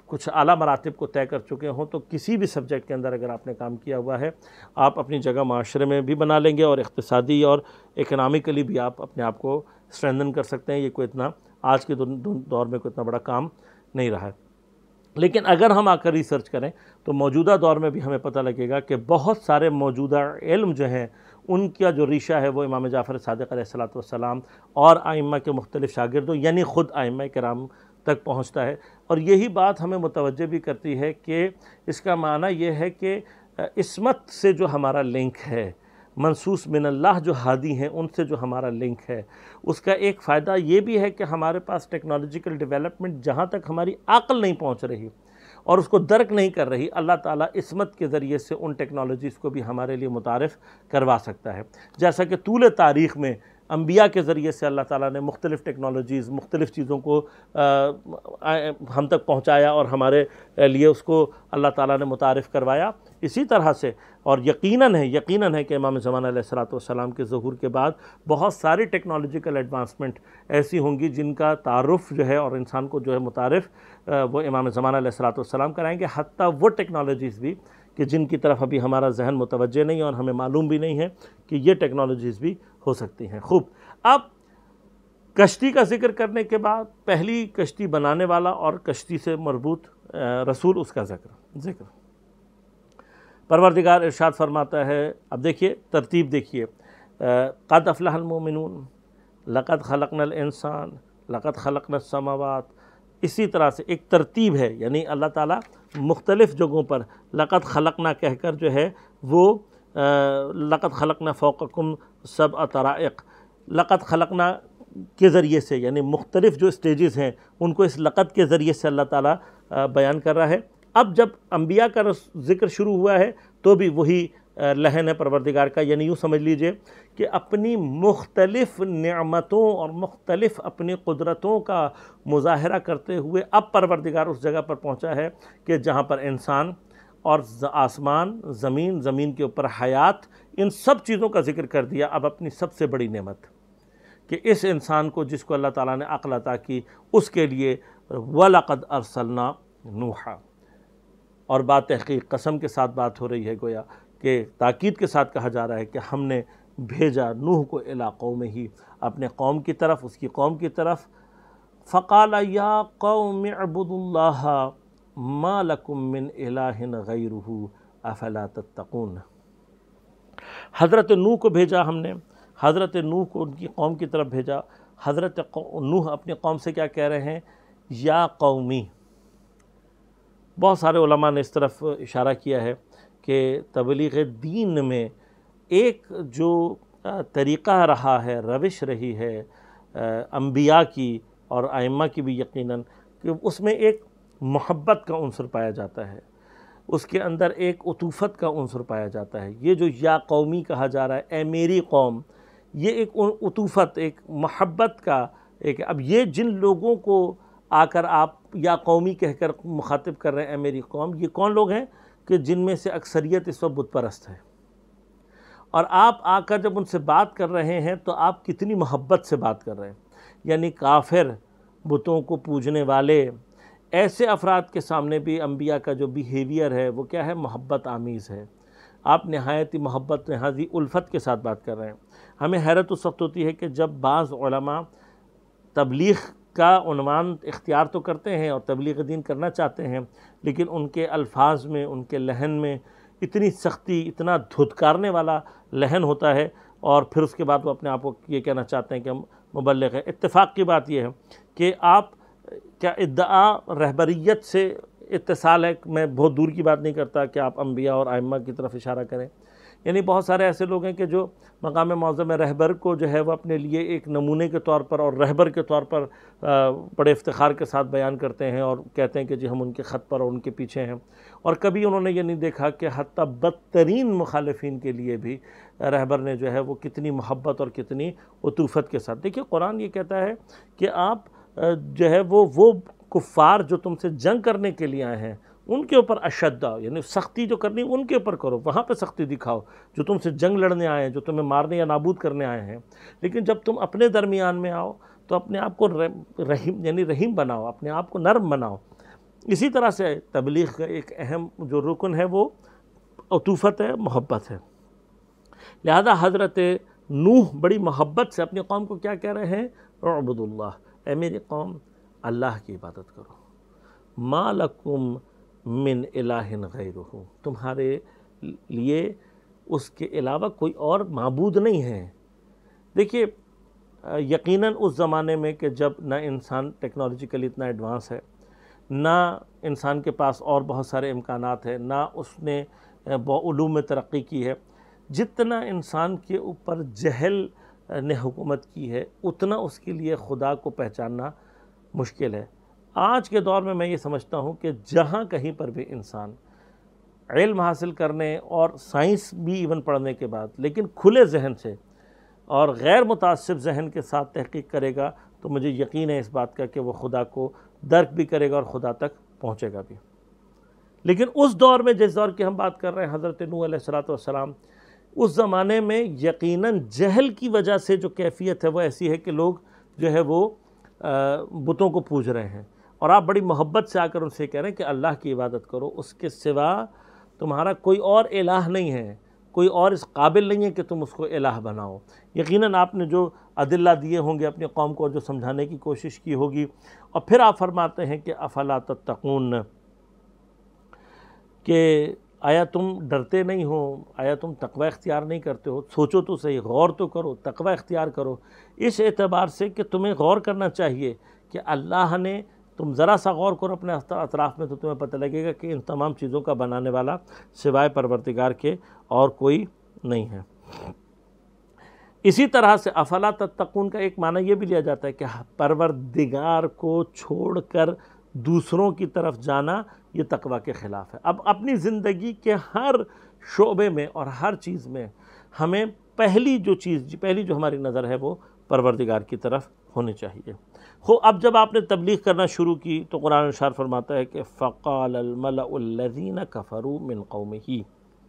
کچھ اعلیٰ مراتب کو طے کر چکے ہوں، تو کسی بھی سبجیکٹ کے اندر اگر آپ نے کام کیا ہوا ہے آپ اپنی جگہ معاشرے میں بھی بنا لیں گے، اور اقتصادی اور اکنامکلی بھی آپ اپنے آپ کو اسٹرینتھن کر سکتے ہیں۔ یہ کوئی اتنا آج کے دور میں کوئی اتنا بڑا کام نہیں رہا ہے۔ لیکن اگر ہم آ کر ریسرچ کریں تو موجودہ دور میں بھی ہمیں پتہ لگے گا کہ بہت سارے موجودہ علم جو ہیں ان کا جو ریشہ ہے وہ امام جعفر صادق علیہ الصلوۃ والسلام اور ائمہ کے مختلف شاگردوں یعنی خود ائمہ کرام تک پہنچتا ہے، اور یہی بات ہمیں متوجہ بھی کرتی ہے کہ اس کا معنی یہ ہے کہ عصمت سے جو ہمارا لنک ہے، منصوص من اللہ جو ہادی ہیں ان سے جو ہمارا لنک ہے، اس کا ایک فائدہ یہ بھی ہے کہ ہمارے پاس ٹیکنالوجیکل ڈیولپمنٹ جہاں تک ہماری عقل نہیں پہنچ رہی اور اس کو درک نہیں کر رہی، اللہ تعالیٰ عصمت کے ذریعے سے ان ٹیکنالوجیز کو بھی ہمارے لیے متعارف کروا سکتا ہے۔ جیسا کہ طول تاریخ میں انبیاء کے ذریعے سے اللہ تعالیٰ نے مختلف ٹیکنالوجیز، مختلف چیزوں کو ہم تک پہنچایا اور ہمارے لیے اس کو اللہ تعالیٰ نے متعارف کروایا، اسی طرح سے اور یقیناً ہے یقیناً ہے کہ امام زمانہ علیہ الصلوۃ والسلام کے ظہور کے بعد بہت ساری ٹیکنالوجیکل ایڈوانسمنٹ ایسی ہوں گی جن کا تعارف جو ہے اور انسان کو جو ہے متعارف وہ امام زمانہ علیہ الصلوۃ والسلام کرائیں گے، حتیٰ وہ ٹیکنالوجیز بھی کہ جن کی طرف ابھی ہمارا ذہن متوجہ نہیں ہے اور ہمیں معلوم بھی نہیں ہے کہ یہ ٹیکنالوجیز بھی ہو سکتی ہیں۔ خوب، اب کشتی کا ذکر کرنے کے بعد پہلی کشتی بنانے والا اور کشتی سے مربوط رسول، اس کا ذکر ذکر پروردگار ارشاد فرماتا ہے، اب دیکھیے ترتیب دیکھیے، قد افلح المؤمنون، لقد خلقنا الانسان، لقد خلقنا السماوات، اسی طرح سے ایک ترتیب ہے، یعنی اللہ تعالیٰ مختلف جگہوں پر لقد خلقنا کہہ کر جو ہے وہ لقد خلقنا فوقکم سبع طرائق، لقد خلقنا کے ذریعے سے یعنی مختلف جو سٹیجز ہیں ان کو اس لقد کے ذریعے سے اللہ تعالیٰ بیان کر رہا ہے۔ اب جب انبیاء کا ذکر شروع ہوا ہے تو بھی وہی لہن ہے پروردگار کا، یعنی یوں سمجھ لیجئے کہ اپنی مختلف نعمتوں اور مختلف اپنی قدرتوں کا مظاہرہ کرتے ہوئے اب پروردگار اس جگہ پر پہنچا ہے کہ جہاں پر انسان اور آسمان، زمین، زمین کے اوپر حیات، ان سب چیزوں کا ذکر کر دیا۔ اب اپنی سب سے بڑی نعمت کہ اس انسان کو جس کو اللہ تعالیٰ نے عقل عطا کی، اس کے لیے وَلَقَدْ أَرْسَلْنَا نُوحًا، اور بات تحقیق قسم کے ساتھ بات ہو رہی ہے، گویا کہ تاکید کے ساتھ کہا جا رہا ہے کہ ہم نے بھیجا نوح کو الی قومہ، اپنے قوم کی طرف، اس کی قوم کی طرف، فَقَالَ يَا قَوْمِ اعْبُدُوا اللَّهَ مَا لَكُم مِّنْ إِلَٰهٍ غَيْرُهُ أَفَلَا تَتَّقُونَ۔ حضرت نوح کو بھیجا ہم نے، حضرت نوح کو ان کی قوم کی طرف بھیجا۔ حضرت نوح اپنی قوم سے کیا کہہ رہے ہیں؟ یا قومی۔ بہت سارے علماء نے اس طرف اشارہ کیا ہے کہ تبلیغ دین میں ایک جو طریقہ رہا ہے، روش رہی ہے انبیاء کی اور ائمہ کی بھی یقیناً، کہ اس میں ایک محبت کا عنصر پایا جاتا ہے، اس کے اندر ایک عطوفت کا عنصر پایا جاتا ہے۔ یہ جو یا قومی کہا جا رہا ہے، اے میری قوم، یہ ایک عطوفت، ایک محبت کا ایک، اب یہ جن لوگوں کو آ کر آپ یا قومی کہہ کر مخاطب کر رہے ہیں اے میری قوم، یہ کون لوگ ہیں؟ کہ جن میں سے اکثریت اس وقت بت پرست ہے، اور آپ آ کر جب ان سے بات کر رہے ہیں تو آپ کتنی محبت سے بات کر رہے ہیں، یعنی کافر، بتوں کو پوجنے والے، ایسے افراد کے سامنے بھی انبیاء کا جو بیہیویئر ہے وہ کیا ہے؟ محبت آمیز ہے۔ آپ نہایت ہی محبت، نہایت ہی الفت کے ساتھ بات کر رہے ہیں۔ ہمیں حیرت اس وقت ہوتی ہے کہ جب بعض علماء تبلیغ کا عنوان اختیار تو کرتے ہیں اور تبلیغ دین کرنا چاہتے ہیں، لیکن ان کے الفاظ میں، ان کے لہن میں اتنی سختی، اتنا دھتکارنے والا لہن ہوتا ہے، اور پھر اس کے بعد وہ اپنے آپ کو یہ کہنا چاہتے ہیں کہ ہم مبلغ ہیں۔ اتفاق کی بات یہ ہے کہ آپ کیا ادعا رہبریت سے اتصال ہے؟ میں بہت دور کی بات نہیں کرتا کہ آپ انبیاء اور ائمہ کی طرف اشارہ کریں، یعنی بہت سارے ایسے لوگ ہیں کہ جو مقام معظم رہبر کو جو ہے وہ اپنے لیے ایک نمونے کے طور پر اور رہبر کے طور پر بڑے افتخار کے ساتھ بیان کرتے ہیں اور کہتے ہیں کہ جی ہم ان کے خط پر اور ان کے پیچھے ہیں، اور کبھی انہوں نے یہ نہیں دیکھا کہ حتیٰ بدترین مخالفین کے لیے بھی رہبر نے جو ہے وہ کتنی محبت اور کتنی عطوفت کے ساتھ۔ دیکھیے قرآن یہ کہتا ہے کہ آپ جو ہے وہ وہ کفار جو تم سے جنگ کرنے کے لیے آئے ہیں ان کے اوپر اشدہ، یعنی سختی جو کرنی ان کے اوپر کرو، وہاں پہ سختی دکھاؤ، جو تم سے جنگ لڑنے آئے ہیں، جو تمہیں مارنے یا نابود کرنے آئے ہیں۔ لیکن جب تم اپنے درمیان میں آؤ تو اپنے آپ کو رحیم یعنی رحیم بناؤ، اپنے آپ کو نرم بناؤ، اسی طرح سے تبلیغ کا ایک اہم جو رکن ہے وہ عطوفت ہے، محبت ہے۔ لہذا حضرت نوح بڑی محبت سے اپنی قوم کو کیا کہہ رہے ہیں؟ اعبدوا اللہ، اے میری قوم اللہ کی عبادت کرو، ما لکم من الہ غیرہ، تمہارے لیے اس کے علاوہ کوئی اور معبود نہیں ہے۔ دیکھیے یقیناً اس زمانے میں کہ جب نہ انسان ٹیکنالوجیکلی اتنا ایڈوانس ہے، نہ انسان کے پاس اور بہت سارے امکانات ہیں، نہ اس نے علوم میں ترقی کی ہے، جتنا انسان کے اوپر جہل نے حکومت کی ہے اتنا اس کے لیے خدا کو پہچاننا مشکل ہے۔ آج کے دور میں میں یہ سمجھتا ہوں کہ جہاں کہیں پر بھی انسان علم حاصل کرنے اور سائنس بھی ایون پڑھنے کے بعد لیکن کھلے ذہن سے اور غیر متعصب ذہن کے ساتھ تحقیق کرے گا تو مجھے یقین ہے اس بات کا کہ وہ خدا کو درک بھی کرے گا اور خدا تک پہنچے گا بھی۔ لیکن اس دور میں جس دور کی ہم بات کر رہے ہیں حضرت نوح علیہ الصلوۃ والسلام، اس زمانے میں یقیناً جہل کی وجہ سے جو کیفیت ہے وہ ایسی ہے کہ لوگ جو ہے وہ بتوں کو پوج رہے ہیں، اور آپ بڑی محبت سے آ کر ان سے کہہ رہے ہیں کہ اللہ کی عبادت کرو، اس کے سوا تمہارا کوئی اور الہ نہیں ہے، کوئی اور اس قابل نہیں ہے کہ تم اس کو الہ بناؤ۔ یقیناً آپ نے جو ادلہ دیے ہوں گے اپنی قوم کو اور جو سمجھانے کی کوشش کی ہوگی، اور پھر آپ فرماتے ہیں کہ افلا تتقون، کہ آیا تم ڈرتے نہیں ہو، آیا تم تقوی اختیار نہیں کرتے ہو؟ سوچو تو صحیح، غور تو کرو، تقوی اختیار کرو، اس اعتبار سے کہ تمہیں غور کرنا چاہیے کہ اللہ نے، تم ذرا سا غور کرو اپنے اطراف میں تو تمہیں پتہ لگے گا کہ ان تمام چیزوں کا بنانے والا سوائے پروردگار کے اور کوئی نہیں ہے۔ اسی طرح سے افلا تتقون کا ایک معنی یہ بھی لیا جاتا ہے کہ پروردگار کو چھوڑ کر دوسروں کی طرف جانا یہ تقوی کے خلاف ہے۔ اب اپنی زندگی کے ہر شعبے میں اور ہر چیز میں ہمیں پہلی جو چیز پہلی جو ہماری نظر ہے وہ پروردگار کی طرف ہونی چاہیے۔ خو اب جب آپ نے تبلیغ کرنا شروع کی تو قرآن ارشاد فرماتا ہے کہ فَقَالَ الْمَلَأُ الَّذِينَ كَفَرُوا مِنْ قَوْمِهِ،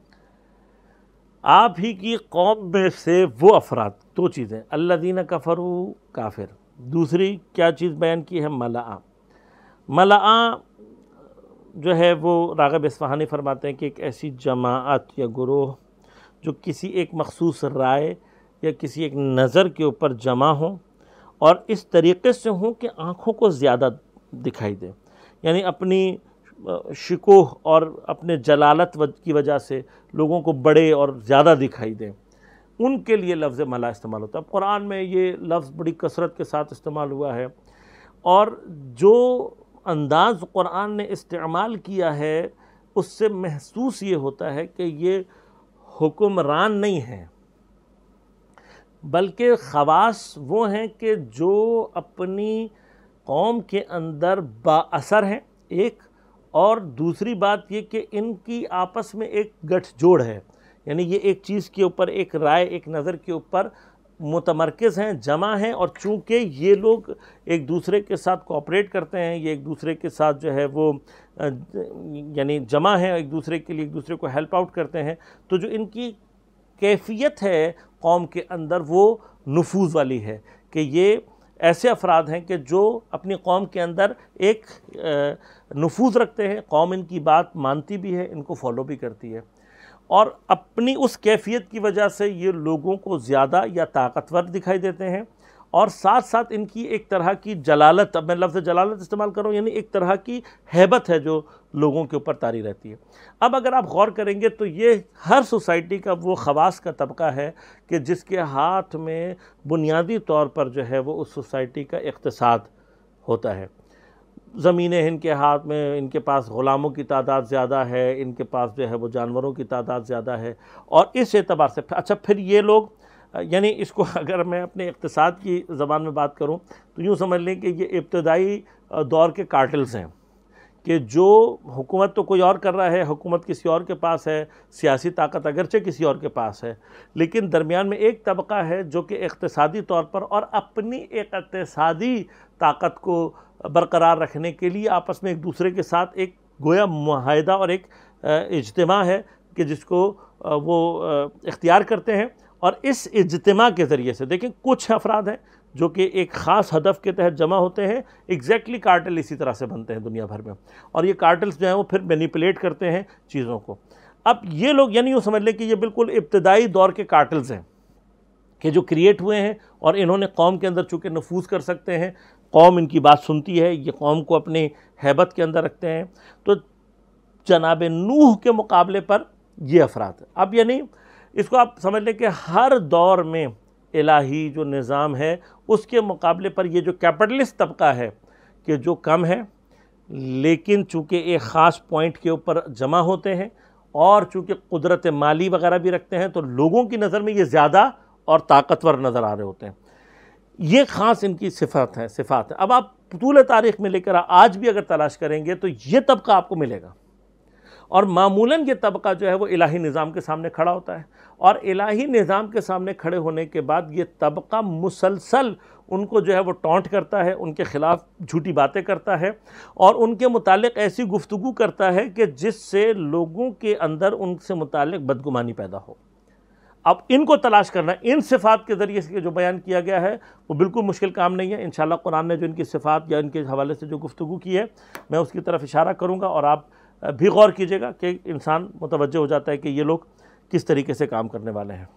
آپ ہی کی قوم میں سے وہ افراد، دو چیزیں، الَّذِينَ كَفَرُوا کافر، دوسری کیا چیز بیان کی ہے؟ ملأ۔ ملأ جو ہے وہ راغب اصفہانی فرماتے ہیں کہ ایک ایسی جماعت یا گروہ جو کسی ایک مخصوص رائے یا کسی ایک نظر کے اوپر جمع ہوں اور اس طریقے سے ہوں کہ آنکھوں کو زیادہ دکھائی دے، یعنی اپنی شکوہ اور اپنے جلالت کی وجہ سے لوگوں کو بڑے اور زیادہ دکھائی دیں، ان کے لیے لفظ ملا استعمال ہوتا ہے۔ اب قرآن میں یہ لفظ بڑی کثرت کے ساتھ استعمال ہوا ہے، اور جو انداز قرآن نے استعمال کیا ہے اس سے محسوس یہ ہوتا ہے کہ یہ حکمران نہیں ہیں، بلکہ خواص وہ ہیں کہ جو اپنی قوم کے اندر با اثر ہیں، ایک، اور دوسری بات یہ کہ ان کی آپس میں ایک گٹھ جوڑ ہے، یعنی یہ ایک چیز کے اوپر، ایک رائے، ایک نظر کے اوپر متمرکز ہیں، جمع ہیں، اور چونکہ یہ لوگ ایک دوسرے کے ساتھ کوآپریٹ کرتے ہیں، یہ ایک دوسرے کے ساتھ جو ہے وہ یعنی جمع ہیں، ایک دوسرے کے لیے ایک دوسرے کو ہیلپ آؤٹ کرتے ہیں، تو جو ان کی کیفیت ہے قوم کے اندر وہ نفوذ والی ہے، کہ یہ ایسے افراد ہیں کہ جو اپنی قوم کے اندر ایک نفوذ رکھتے ہیں، قوم ان کی بات مانتی بھی ہے، ان کو فالو بھی کرتی ہے، اور اپنی اس کیفیت کی وجہ سے یہ لوگوں کو زیادہ یا طاقتور دکھائی دیتے ہیں، اور ساتھ ساتھ ان کی ایک طرح کی جلالت، اب میں لفظ جلالت استعمال کروں، یعنی ایک طرح کی ہیبت ہے جو لوگوں کے اوپر طاری رہتی ہے۔ اب اگر آپ غور کریں گے تو یہ ہر سوسائٹی کا وہ خواص کا طبقہ ہے کہ جس کے ہاتھ میں بنیادی طور پر جو ہے وہ اس سوسائٹی کا اقتصاد ہوتا ہے۔ زمینیں ان کے ہاتھ میں، ان کے پاس غلاموں کی تعداد زیادہ ہے، ان کے پاس جو ہے وہ جانوروں کی تعداد زیادہ ہے، اور اس اعتبار سے اچھا پھر یہ لوگ، یعنی اس کو اگر میں اپنے اقتصاد کی زبان میں بات کروں تو یوں سمجھ لیں کہ یہ ابتدائی دور کے کارٹلز ہیں، کہ جو حکومت تو کوئی اور کر رہا ہے، حکومت کسی اور کے پاس ہے، سیاسی طاقت اگرچہ کسی اور کے پاس ہے، لیکن درمیان میں ایک طبقہ ہے جو کہ اقتصادی طور پر اور اپنی ایک اقتصادی طاقت کو برقرار رکھنے کے لیے آپس میں ایک دوسرے کے ساتھ ایک گویا معاہدہ اور ایک اجتماع ہے کہ جس کو وہ اختیار کرتے ہیں، اور اس اجتماع کے ذریعے سے دیکھیں کچھ افراد ہیں جو کہ ایک خاص ہدف کے تحت جمع ہوتے ہیں. ایگزیکٹلی کارٹل اسی طرح سے بنتے ہیں دنیا بھر میں, اور یہ کارٹلز جو ہیں وہ پھر مینیپولیٹ کرتے ہیں چیزوں کو. اب یہ لوگ یعنی یوں سمجھ لیں کہ یہ بالکل ابتدائی دور کے کارٹلز ہیں کہ جو کریٹ ہوئے ہیں, اور انہوں نے قوم کے اندر چونکہ نفوذ کر سکتے ہیں, قوم ان کی بات سنتی ہے, یہ قوم کو اپنی ہیبت کے اندر رکھتے ہیں. تو جناب نوح کے مقابلے پر یہ افراد. اب یعنی اس کو آپ سمجھ لیں کہ ہر دور میں الہی جو نظام ہے اس کے مقابلے پر یہ جو کیپٹلسٹ طبقہ ہے کہ جو کم ہے, لیکن چونکہ ایک خاص پوائنٹ کے اوپر جمع ہوتے ہیں اور چونکہ قدرت مالی وغیرہ بھی رکھتے ہیں, تو لوگوں کی نظر میں یہ زیادہ اور طاقتور نظر آ رہے ہوتے ہیں. یہ خاص ان کی صفات ہیں صفات ہیں اب آپ طول تاریخ میں لے کر آج بھی اگر تلاش کریں گے تو یہ طبقہ آپ کو ملے گا, اور معمولاً یہ طبقہ جو ہے وہ الہی نظام کے سامنے کھڑا ہوتا ہے, اور الہی نظام کے سامنے کھڑے ہونے کے بعد یہ طبقہ مسلسل ان کو جو ہے وہ ٹونٹ کرتا ہے, ان کے خلاف جھوٹی باتیں کرتا ہے, اور ان کے متعلق ایسی گفتگو کرتا ہے کہ جس سے لوگوں کے اندر ان سے متعلق بدگمانی پیدا ہو. اب ان کو تلاش کرنا ان صفات کے ذریعے سے جو بیان کیا گیا ہے وہ بالکل مشکل کام نہیں ہے. انشاءاللہ قرآن نے جو ان کی صفات یا ان کے حوالے سے جو گفتگو کی ہے میں اس کی طرف اشارہ کروں گا, اور آپ بھی غور کیجئے گا کہ انسان متوجہ ہو جاتا ہے کہ یہ لوگ کس طریقے سے کام کرنے والے ہیں.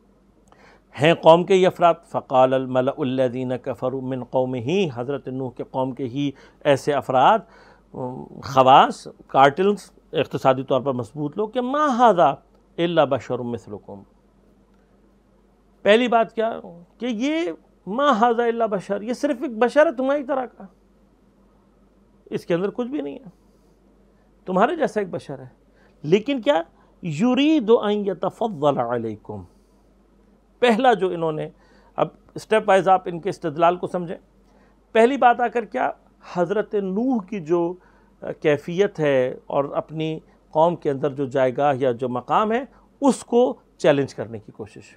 ہیں قوم کے یہ افراد, فقال الملأ الذین کفروا من قومہ, حضرت نوح کے قوم کے ہی ایسے افراد, خواص, کارٹلز, اقتصادی طور پر مضبوط لوگ, کہ ما ھذا الا بشر مثلکم. پہلی بات کیا کہ یہ ما ھذا الا بشر, یہ صرف ایک بشر ہے تمہاری طرح کا, اس کے اندر کچھ بھی نہیں ہے, تمہارے جیسا ایک بشر ہے. لیکن کیا یرید ان یتفضل علیکم. پہلا جو انہوں نے, اب اسٹیپ وائز آپ ان کے استدلال کو سمجھیں. پہلی بات آ کر کیا حضرت نوح کی جو کیفیت ہے اور اپنی قوم کے اندر جو جائیگاہ یا جو مقام ہے اس کو چیلنج کرنے کی کوشش.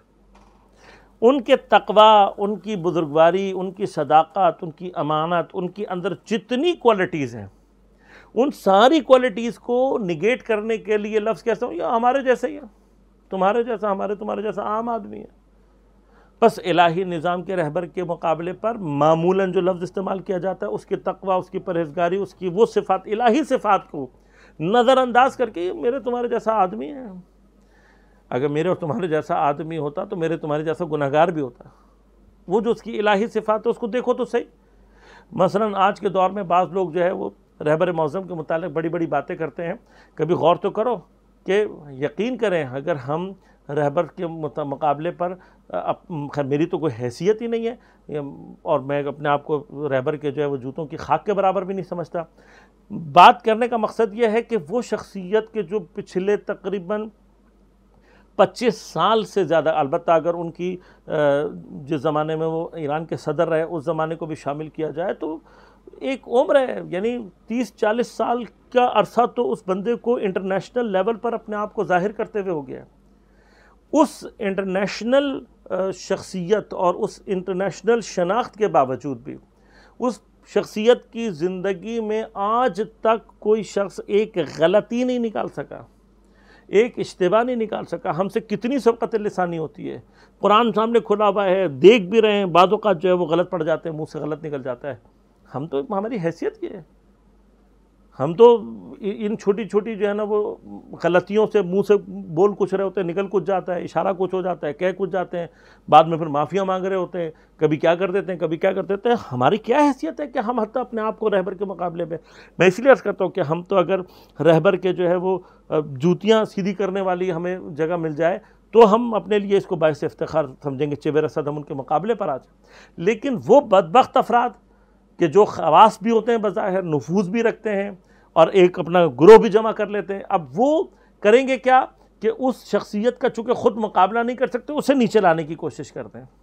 ان کے تقوی, ان کی بزرگواری, ان کی صداقت, ان کی امانت, ان کی اندر جتنی کوالٹیز ہیں ان ساری کوالٹیز کو نگیٹ کرنے کے لیے لفظ کیسا ہوں, یا ہمارے جیسا ہی ہے, تمہارے جیسا, ہمارے تمہارے جیسا عام آدمی ہے. بس الہی نظام کے رہبر کے مقابلے پر معمولاً جو لفظ استعمال کیا جاتا ہے اس کی تقوی, اس کی پرہیزگاری, اس کی وہ صفات, الہی صفات کو نظر انداز کر کے میرے تمہارے جیسا آدمی ہے. اگر میرے اور تمہارے جیسا آدمی ہوتا تو میرے تمہارے جیسا گناہگار بھی ہوتا. وہ جو اس کی الہی صفات ہے اس کو دیکھو تو صحیح. مثلاً آج کے دور میں بعض لوگ جو ہے وہ رہبر معظم کے متعلق بڑی بڑی باتیں کرتے ہیں. کبھی غور تو کرو کہ یقین کریں اگر ہم رہبر کے مقابلے پر, خیر میری تو کوئی حیثیت ہی نہیں ہے اور میں اپنے آپ کو رہبر کے جو ہے وہ جوتوں کی خاک کے برابر بھی نہیں سمجھتا. بات کرنے کا مقصد یہ ہے کہ وہ شخصیت کے جو پچھلے تقریباً پچیس سال سے زیادہ, البتہ اگر ان کی جس زمانے میں وہ ایران کے صدر رہے اس زمانے کو بھی شامل کیا جائے تو ایک عمر ہے, یعنی تیس چالیس سال کا عرصہ تو اس بندے کو انٹرنیشنل لیول پر اپنے آپ کو ظاہر کرتے ہوئے ہو گیا. اس انٹرنیشنل شخصیت اور اس انٹرنیشنل شناخت کے باوجود بھی اس شخصیت کی زندگی میں آج تک کوئی شخص ایک غلطی نہیں نکال سکا, ایک اشتباہ نہیں نکال سکا. ہم سے کتنی سبقت لسانی ہوتی ہے, قرآن سامنے کھلا ہوا ہے, دیکھ بھی رہے ہیں, بعض اوقات جو ہے وہ غلط پڑ جاتے ہیں, منہ سے غلط نکل جاتا ہے. ہم تو ہماری حیثیت کی ہے, ہم تو ان چھوٹی چھوٹی جو ہے نا وہ غلطیوں سے منہ سے بول کچھ رہے ہوتے ہیں, نکل کچھ جاتا ہے, اشارہ کچھ ہو جاتا ہے, کہہ کچھ جاتے ہیں, بعد میں پھر معافیاں مانگ رہے ہوتے ہیں, کبھی کیا کر دیتے ہیں کبھی کیا کر دیتے ہیں. ہماری کیا حیثیت ہے کہ ہم حتیٰ اپنے آپ کو رہبر کے مقابلے میں, میں اس لیے عرض کرتا ہوں کہ ہم تو اگر رہبر کے جو ہے وہ جوتیاں سیدھی کرنے والی ہمیں جگہ مل جائے تو ہم اپنے لیے اس کو باعث افتخار سمجھیں گے, چبے رسد ہم ان کے مقابلے پر آ جائیں. لیکن وہ بدبخت افراد کہ جو خواص بھی ہوتے ہیں بظاہر, نفوذ بھی رکھتے ہیں اور ایک اپنا گروہ بھی جمع کر لیتے ہیں, اب وہ کریں گے کیا کہ اس شخصیت کا چونکہ خود مقابلہ نہیں کر سکتے اسے نیچے لانے کی کوشش کرتے ہیں.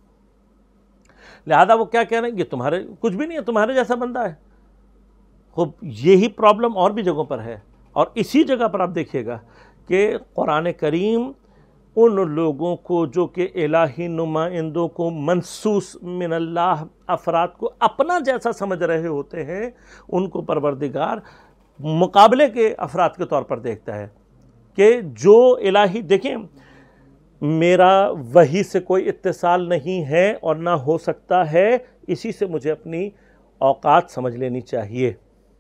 لہذا وہ کیا کہہ رہے ہیں, یہ تمہارے کچھ بھی نہیں ہے, تمہارے جیسا بندہ ہے. خوب یہی پرابلم اور بھی جگہوں پر ہے, اور اسی جگہ پر آپ دیکھیے گا کہ قرآن کریم ان لوگوں کو جو کہ الہی نمائندوں کو منصوص من اللہ افراد کو اپنا جیسا سمجھ رہے ہوتے ہیں, ان کو پروردگار مقابلے کے افراد کے طور پر دیکھتا ہے کہ جو الہی, دیکھیں میرا وحی سے کوئی اتصال نہیں ہے اور نہ ہو سکتا ہے، اسی سے مجھے اپنی اوقات سمجھ لینی چاہیے۔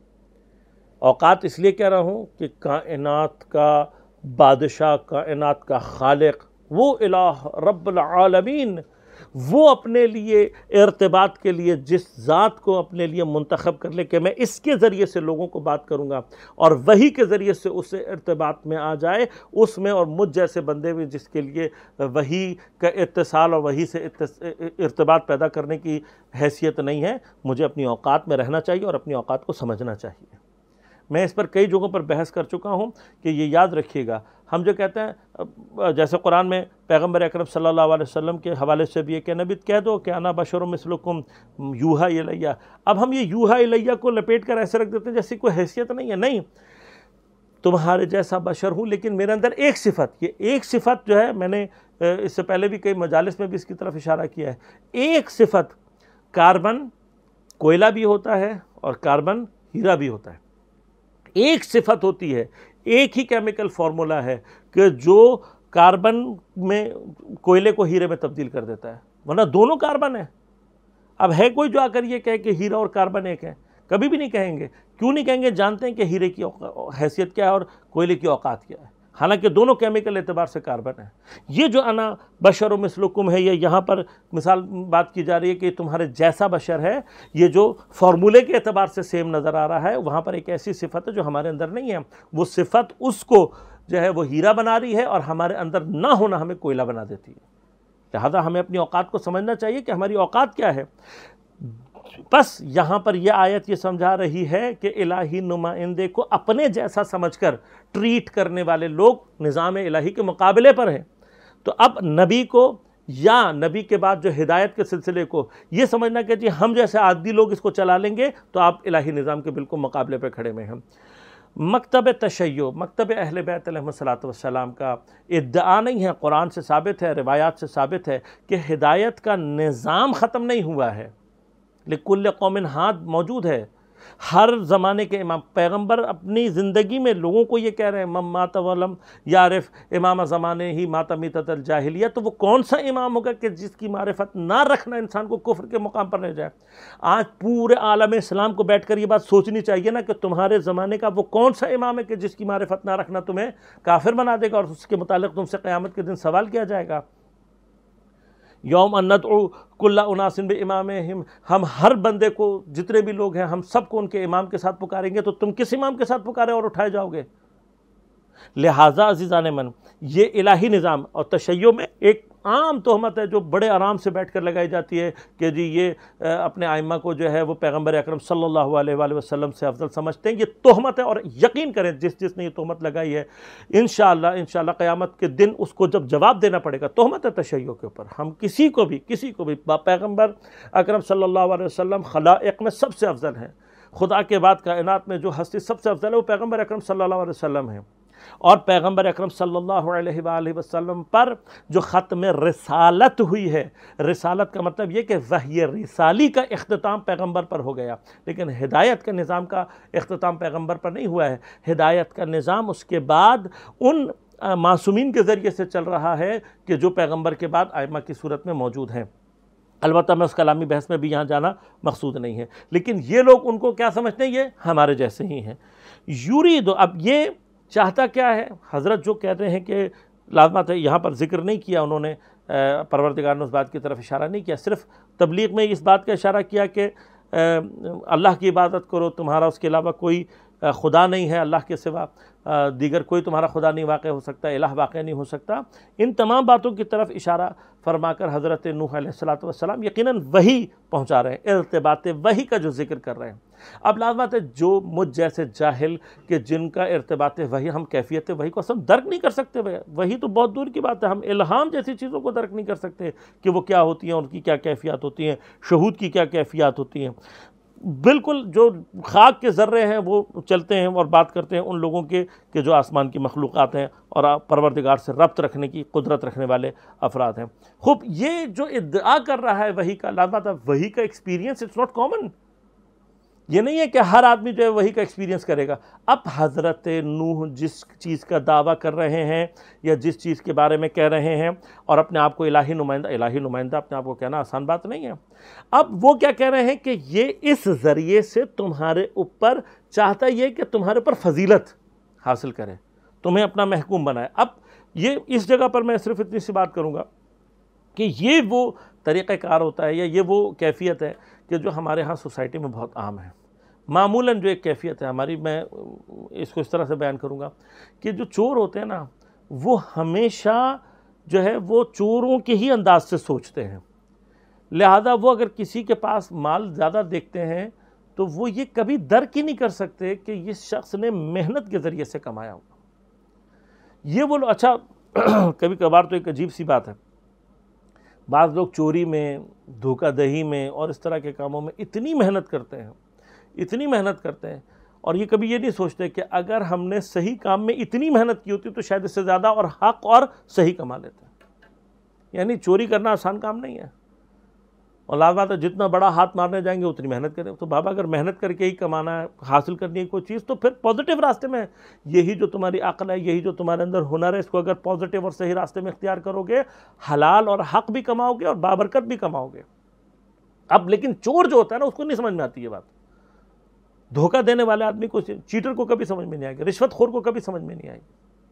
اوقات اس لیے کہہ رہا ہوں کہ کائنات کا بادشاہ، کائنات کا خالق، وہ الہ رب العالمین، وہ اپنے لیے ارتباط کے لیے جس ذات کو اپنے لیے منتخب کر لے کہ میں اس کے ذریعے سے لوگوں کو بات کروں گا اور وحی کے ذریعے سے اسے ارتباط میں آ جائے، اس میں اور مجھ جیسے بندے میں جس کے لیے وحی کا اتصال اور وحی سے ارتباط پیدا کرنے کی حیثیت نہیں ہے، مجھے اپنی اوقات میں رہنا چاہیے اور اپنی اوقات کو سمجھنا چاہیے۔ میں اس پر کئی جگہوں پر بحث کر چکا ہوں کہ یہ یاد رکھیے گا، ہم جو کہتے ہیں جیسے قرآن میں پیغمبر اکرم صلی اللہ علیہ وسلم کے حوالے سے بھی یہ کہ نبی کہہ دو کہ انا بشر مثلکم یوحا الیہ، اب ہم یہ یوحا الیہ کو لپیٹ کر ایسے رکھ دیتے ہیں جیسے کوئی حیثیت نہیں ہے، نہیں، تمہارے جیسا بشر ہوں لیکن میرے اندر ایک صفت، یہ ایک صفت جو ہے، میں نے اس سے پہلے بھی کئی مجالس میں بھی اس کی طرف اشارہ کیا ہے، ایک صفت کاربن کوئلہ بھی ہوتا ہے اور کاربن ہیرا بھی ہوتا ہے، ایک صفت ہوتی ہے، ایک ہی کیمیکل فارمولا ہے کہ جو کاربن میں کوئلے کو ہیرے میں تبدیل کر دیتا ہے، ورنہ دونوں کاربن ہیں۔ اب ہے کوئی جو آ کر یہ کہے کہ ہیرا اور کاربن ایک ہے؟ کبھی بھی نہیں کہیں گے۔ کیوں نہیں کہیں گے؟ جانتے ہیں کہ ہیرے کی حیثیت کیا ہے اور کوئلے کی اوقات کیا ہے، حالانکہ دونوں کیمیکل اعتبار سے کاربن ہیں۔ یہ جو انا بشر مثلکم ہے، یہ یہاں پر مثال بات کی جا رہی ہے کہ تمہارے جیسا بشر ہے، یہ جو فارمولے کے اعتبار سے سیم نظر آ رہا ہے، وہاں پر ایک ایسی صفت ہے جو ہمارے اندر نہیں ہے، وہ صفت اس کو جو ہے وہ ہیرا بنا رہی ہے اور ہمارے اندر نہ ہونا ہمیں کوئلہ بنا دیتی ہے۔ لہذا ہمیں اپنی اوقات کو سمجھنا چاہیے کہ ہماری اوقات کیا ہے۔ بس یہاں پر یہ آیت یہ سمجھا رہی ہے کہ الہی نمائندے کو اپنے جیسا سمجھ کر ٹریٹ کرنے والے لوگ نظام الہی کے مقابلے پر ہیں۔ تو اب نبی کو یا نبی کے بعد جو ہدایت کے سلسلے کو یہ سمجھنا کہ جی ہم جیسے عادی لوگ اس کو چلا لیں گے تو آپ الہی نظام کے بالکل مقابلے پہ کھڑے میں ہیں۔ مکتب تشیع، مکتب اہل بیت علیہ الصلوۃ والسلام کا ادعا نہیں ہے، قرآن سے ثابت ہے، روایات سے ثابت ہے کہ ہدایت کا نظام ختم نہیں ہوا ہے، لکل قوم ہاد موجود ہے۔ ہر زمانے کے امام پیغمبر اپنی زندگی میں لوگوں کو یہ کہہ رہے ہیں من مات ولم یعرف امام زمانے ہی مات میتۃ الجاہلیہ، تو وہ کون سا امام ہوگا کہ جس کی معرفت نہ رکھنا انسان کو کفر کے مقام پر لے جائے۔ آج پورے عالم اسلام کو بیٹھ کر یہ بات سوچنی چاہیے نا کہ تمہارے زمانے کا وہ کون سا امام ہے کہ جس کی معرفت نہ رکھنا تمہیں کافر بنا دے گا اور اس کے متعلق تم سے قیامت کے دن سوال کیا جائے گا۔ یوم ان ندعو کل اناس بامامہم، ہم ہر بندے کو، جتنے بھی لوگ ہیں ہم سب کو ان کے امام کے ساتھ پکاریں گے، تو تم کس امام کے ساتھ پکارے اور اٹھائے جاؤ گے؟ لہٰذا عزیزان من، یہ الہی نظام اور تشیع میں ایک عام تہمت ہے جو بڑے آرام سے بیٹھ کر لگائی جاتی ہے کہ جی یہ اپنے ائمہ کو جو ہے وہ پیغمبر اکرم صلی اللہ علیہ وآلہ وسلم سے افضل سمجھتے ہیں۔ یہ تہمت ہے، اور یقین کریں جس جس نے یہ تہمت لگائی ہے انشاءاللہ انشاءاللہ قیامت کے دن اس کو جب جواب دینا پڑے گا۔ تہمت ہے تشیع کے اوپر، ہم کسی کو بھی کسی کو بھی پیغمبر اکرم صلی اللہ علیہ وسلم خلائق میں سب سے افضل ہیں، خدا کے بعد کائنات میں جو ہستی سب سے افضل ہے وہ پیغمبر اکرم صلی اللہ علیہ وسلم ہیں، اور پیغمبر اکرم صلی اللہ علیہ وآلہ وسلم پر جو ختم رسالت ہوئی ہے، رسالت کا مطلب یہ کہ وحی رسالی کا اختتام پیغمبر پر ہو گیا، لیکن ہدایت کا نظام کا اختتام پیغمبر پر نہیں ہوا ہے۔ ہدایت کا نظام اس کے بعد ان معصومین کے ذریعے سے چل رہا ہے کہ جو پیغمبر کے بعد ائمہ کی صورت میں موجود ہیں۔ البتہ میں اس کلامی بحث میں بھی یہاں جانا مقصود نہیں ہے، لیکن یہ لوگ ان کو کیا سمجھتے ہیں؟ یہ ہمارے جیسے ہی ہیں۔ یرید، اب یہ چاہتا کیا ہے؟ حضرت جو کہتے ہیں کہ لازمات ہے، یہاں پر ذکر نہیں کیا انہوں نے، پروردگار نے اس بات کی طرف اشارہ نہیں کیا، صرف تبلیغ میں اس بات کا اشارہ کیا کہ اللہ کی عبادت کرو، تمہارا اس کے علاوہ کوئی خدا نہیں ہے، اللہ کے سوا دیگر کوئی تمہارا خدا نہیں واقع ہو سکتا، الہ واقع نہیں ہو سکتا۔ ان تمام باتوں کی طرف اشارہ فرما کر حضرت نوح علیہ الصلوۃ والسلام یقیناً وحی پہنچا رہے ہیں، ارتباط وحی کا جو ذکر کر رہے ہیں۔ اب لازمات ہے جو مجھ جیسے جاہل کہ جن کا ارتباط وحی، ہم کیفیت وحی کو اصلا درک نہیں کر سکتے، وحی تو بہت دور کی بات ہے، ہم الہام جیسی چیزوں کو درک نہیں کر سکتے کہ وہ کیا ہوتی ہیں، ان کی کیا کیفیات ہوتی ہیں، شہود کی کیا کیفیات ہوتی ہیں۔ بالکل جو خاک کے ذرے ہیں وہ چلتے ہیں اور بات کرتے ہیں ان لوگوں کے کہ جو آسمان کی مخلوقات ہیں اور پروردگار سے ربط رکھنے کی قدرت رکھنے والے افراد ہیں۔ خوب یہ جو ادعا کر رہا ہے وحی کا، لازمات ہے وحی کا ایکسپیرینس اٹس ناٹ کامن، یہ نہیں ہے کہ ہر آدمی جو ہے وہی کا ایکسپیرینس کرے گا. اب حضرت نوح جس چیز کا دعویٰ کر رہے ہیں یا جس چیز کے بارے میں کہہ رہے ہیں اور اپنے آپ کو الہی نمائندہ الہی نمائندہ اپنے آپ کو کہنا آسان بات نہیں ہے. اب وہ کیا کہہ رہے ہیں کہ یہ اس ذریعے سے تمہارے اوپر چاہتا یہ کہ تمہارے اوپر فضیلت حاصل کرے، تمہیں اپنا محکوم بنائے. اب یہ اس جگہ پر میں صرف اتنی سی بات کروں گا کہ یہ وہ طریقہ کار ہوتا ہے یا یہ وہ کیفیت ہے کہ جو ہمارے ہاں سوسائٹی میں بہت عام ہے. معمولاً جو ایک کیفیت ہے ہماری، میں اس کو اس طرح سے بیان کروں گا کہ جو چور ہوتے ہیں نا وہ ہمیشہ جو ہے وہ چوروں کے ہی انداز سے سوچتے ہیں. لہذا وہ اگر کسی کے پاس مال زیادہ دیکھتے ہیں تو وہ یہ کبھی درک ہی نہیں کر سکتے کہ اس شخص نے محنت کے ذریعے سے کمایا ہوگا. یہ وہ لوگ اچھا کبھی کبھار تو ایک عجیب سی بات ہے، بعض لوگ چوری میں، دھوکہ دہی میں اور اس طرح کے کاموں میں اتنی محنت کرتے ہیں اتنی محنت کرتے ہیں اور یہ کبھی یہ نہیں سوچتے کہ اگر ہم نے صحیح کام میں اتنی محنت کی ہوتی تو شاید اس سے زیادہ اور حق اور صحیح کما لیتے ہیں. یعنی چوری کرنا آسان کام نہیں ہے اور لازمات ہے جتنا بڑا ہاتھ مارنے جائیں گے اتنی محنت کریں. تو بابا اگر محنت کر کے ہی کمانا ہے، حاصل کرنی ہے کوئی چیز، تو پھر پازیٹیو راستے میں یہی جو تمہاری عقل ہے، یہی جو تمہارے اندر ہنر ہے، اس کو اگر پازیٹیو اور صحیح راستے میں اختیار کرو گے، حلال اور حق بھی کماؤ گے اور بابرکت بھی کماؤ گے. اب لیکن چور جو ہوتا ہے نا اس کو نہیں سمجھ میں آتی یہ بات. دھوکہ دینے والے آدمی کو، چیٹر کو کبھی سمجھ میں نہیں آئے گی، رشوت خور کو کبھی سمجھ میں نہیں آئے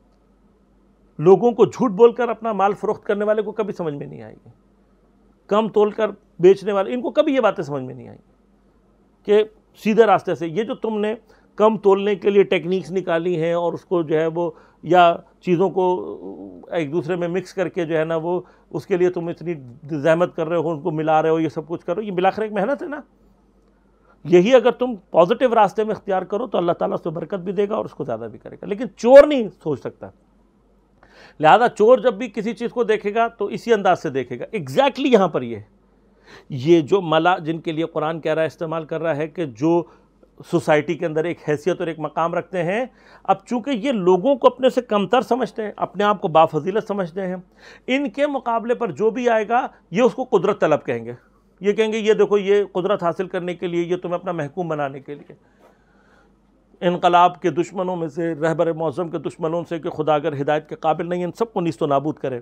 گی، لوگوں کو جھوٹ بول کر اپنا مال فروخت کرنے والے کو کبھی سمجھ میں نہیں آئے گی، کم تول کر بیچنے والے، ان کو کبھی یہ باتیں سمجھ میں نہیں آئیں کہ سیدھے راستے سے یہ جو تم نے کم تولنے کے لیے ٹیکنیکس نکالی ہیں اور اس کو جو ہے وہ یا چیزوں کو ایک دوسرے میں مکس کر کے جو ہے نا وہ اس کے لیے تم اتنی زحمت کر رہے ہو، ان کو ملا رہے ہو، یہ سب کچھ کر رہے ہو، یہ بالآخر ایک محنت ہے نا. یہی اگر تم پازیٹیو راستے میں اختیار کرو تو اللہ تعالیٰ اس کو برکت بھی دے گا اور اس کو زیادہ بھی کرے گا. لیکن چور نہیں سوچ سکتا. لہذا چور جب بھی کسی چیز کو دیکھے گا تو اسی انداز سے دیکھے گا. ایگزیکٹلی یہاں پر یہ یہ جو ملا جن کے لیے قرآن کہہ رہا ہے، استعمال کر رہا ہے کہ جو سوسائٹی کے اندر ایک حیثیت اور ایک مقام رکھتے ہیں، اب چونکہ یہ لوگوں کو اپنے سے کمتر سمجھتے ہیں، اپنے آپ کو بافضیلت سمجھتے ہیں، ان کے مقابلے پر جو بھی آئے گا یہ اس کو قدرت طلب کہیں گے. یہ کہیں گے یہ دیکھو یہ قدرت حاصل کرنے کے لیے، یہ تمہیں اپنا محکوم بنانے کے لیے. انقلاب کے دشمنوں میں سے، رہبر معظم کے دشمنوں سے کہ خدا اگر ہدایت کے قابل نہیں، ان سب کو نیست و نابود کرے.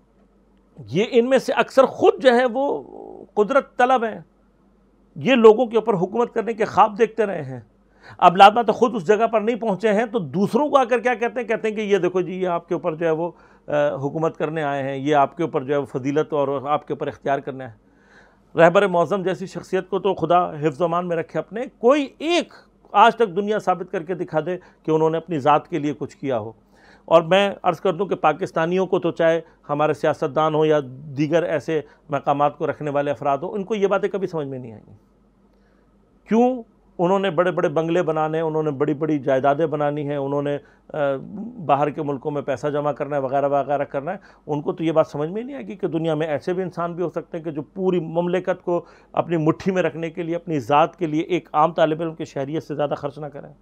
یہ ان میں سے اکثر خود جو ہے وہ قدرت طلب ہیں، یہ لوگوں کے اوپر حکومت کرنے کے خواب دیکھتے رہے ہیں. اب لازمات خود اس جگہ پر نہیں پہنچے ہیں تو دوسروں کو آ کر کیا کہتے ہیں کہتے ہیں کہ یہ دیکھو جی یہ آپ کے اوپر جو ہے وہ حکومت کرنے آئے ہیں، یہ آپ کے اوپر جو ہے وہ فضیلت اور آپ کے اوپر اختیار کرنے آئے ہیں. رہبر معظم جیسی شخصیت کو تو خدا حفظ و امان میں رکھے اپنے، کوئی ایک آج تک دنیا ثابت کر کے دکھا دے کہ انہوں نے اپنی ذات کے لیے کچھ کیا ہو. اور میں عرض کر دوں کہ پاکستانیوں کو تو چاہے ہمارے سیاستدان ہوں یا دیگر ایسے مقامات کو رکھنے والے افراد ہوں، ان کو یہ باتیں کبھی سمجھ میں نہیں آئیں گی. کیوں؟ انہوں نے بڑے بڑے بنگلے بنانے، انہوں نے بڑی بڑی جائیدادیں بنانی ہیں، انہوں نے باہر کے ملکوں میں پیسہ جمع کرنا ہے وغیرہ وغیرہ کرنا ہے. ان کو تو یہ بات سمجھ میں نہیں آئے گی کہ دنیا میں ایسے بھی انسان بھی ہو سکتے ہیں کہ جو پوری مملکت کو اپنی مٹھی میں رکھنے کے لیے، اپنی ذات کے لیے ایک عام طالب علم کی شہریت سے زیادہ خرچ نہ کریں.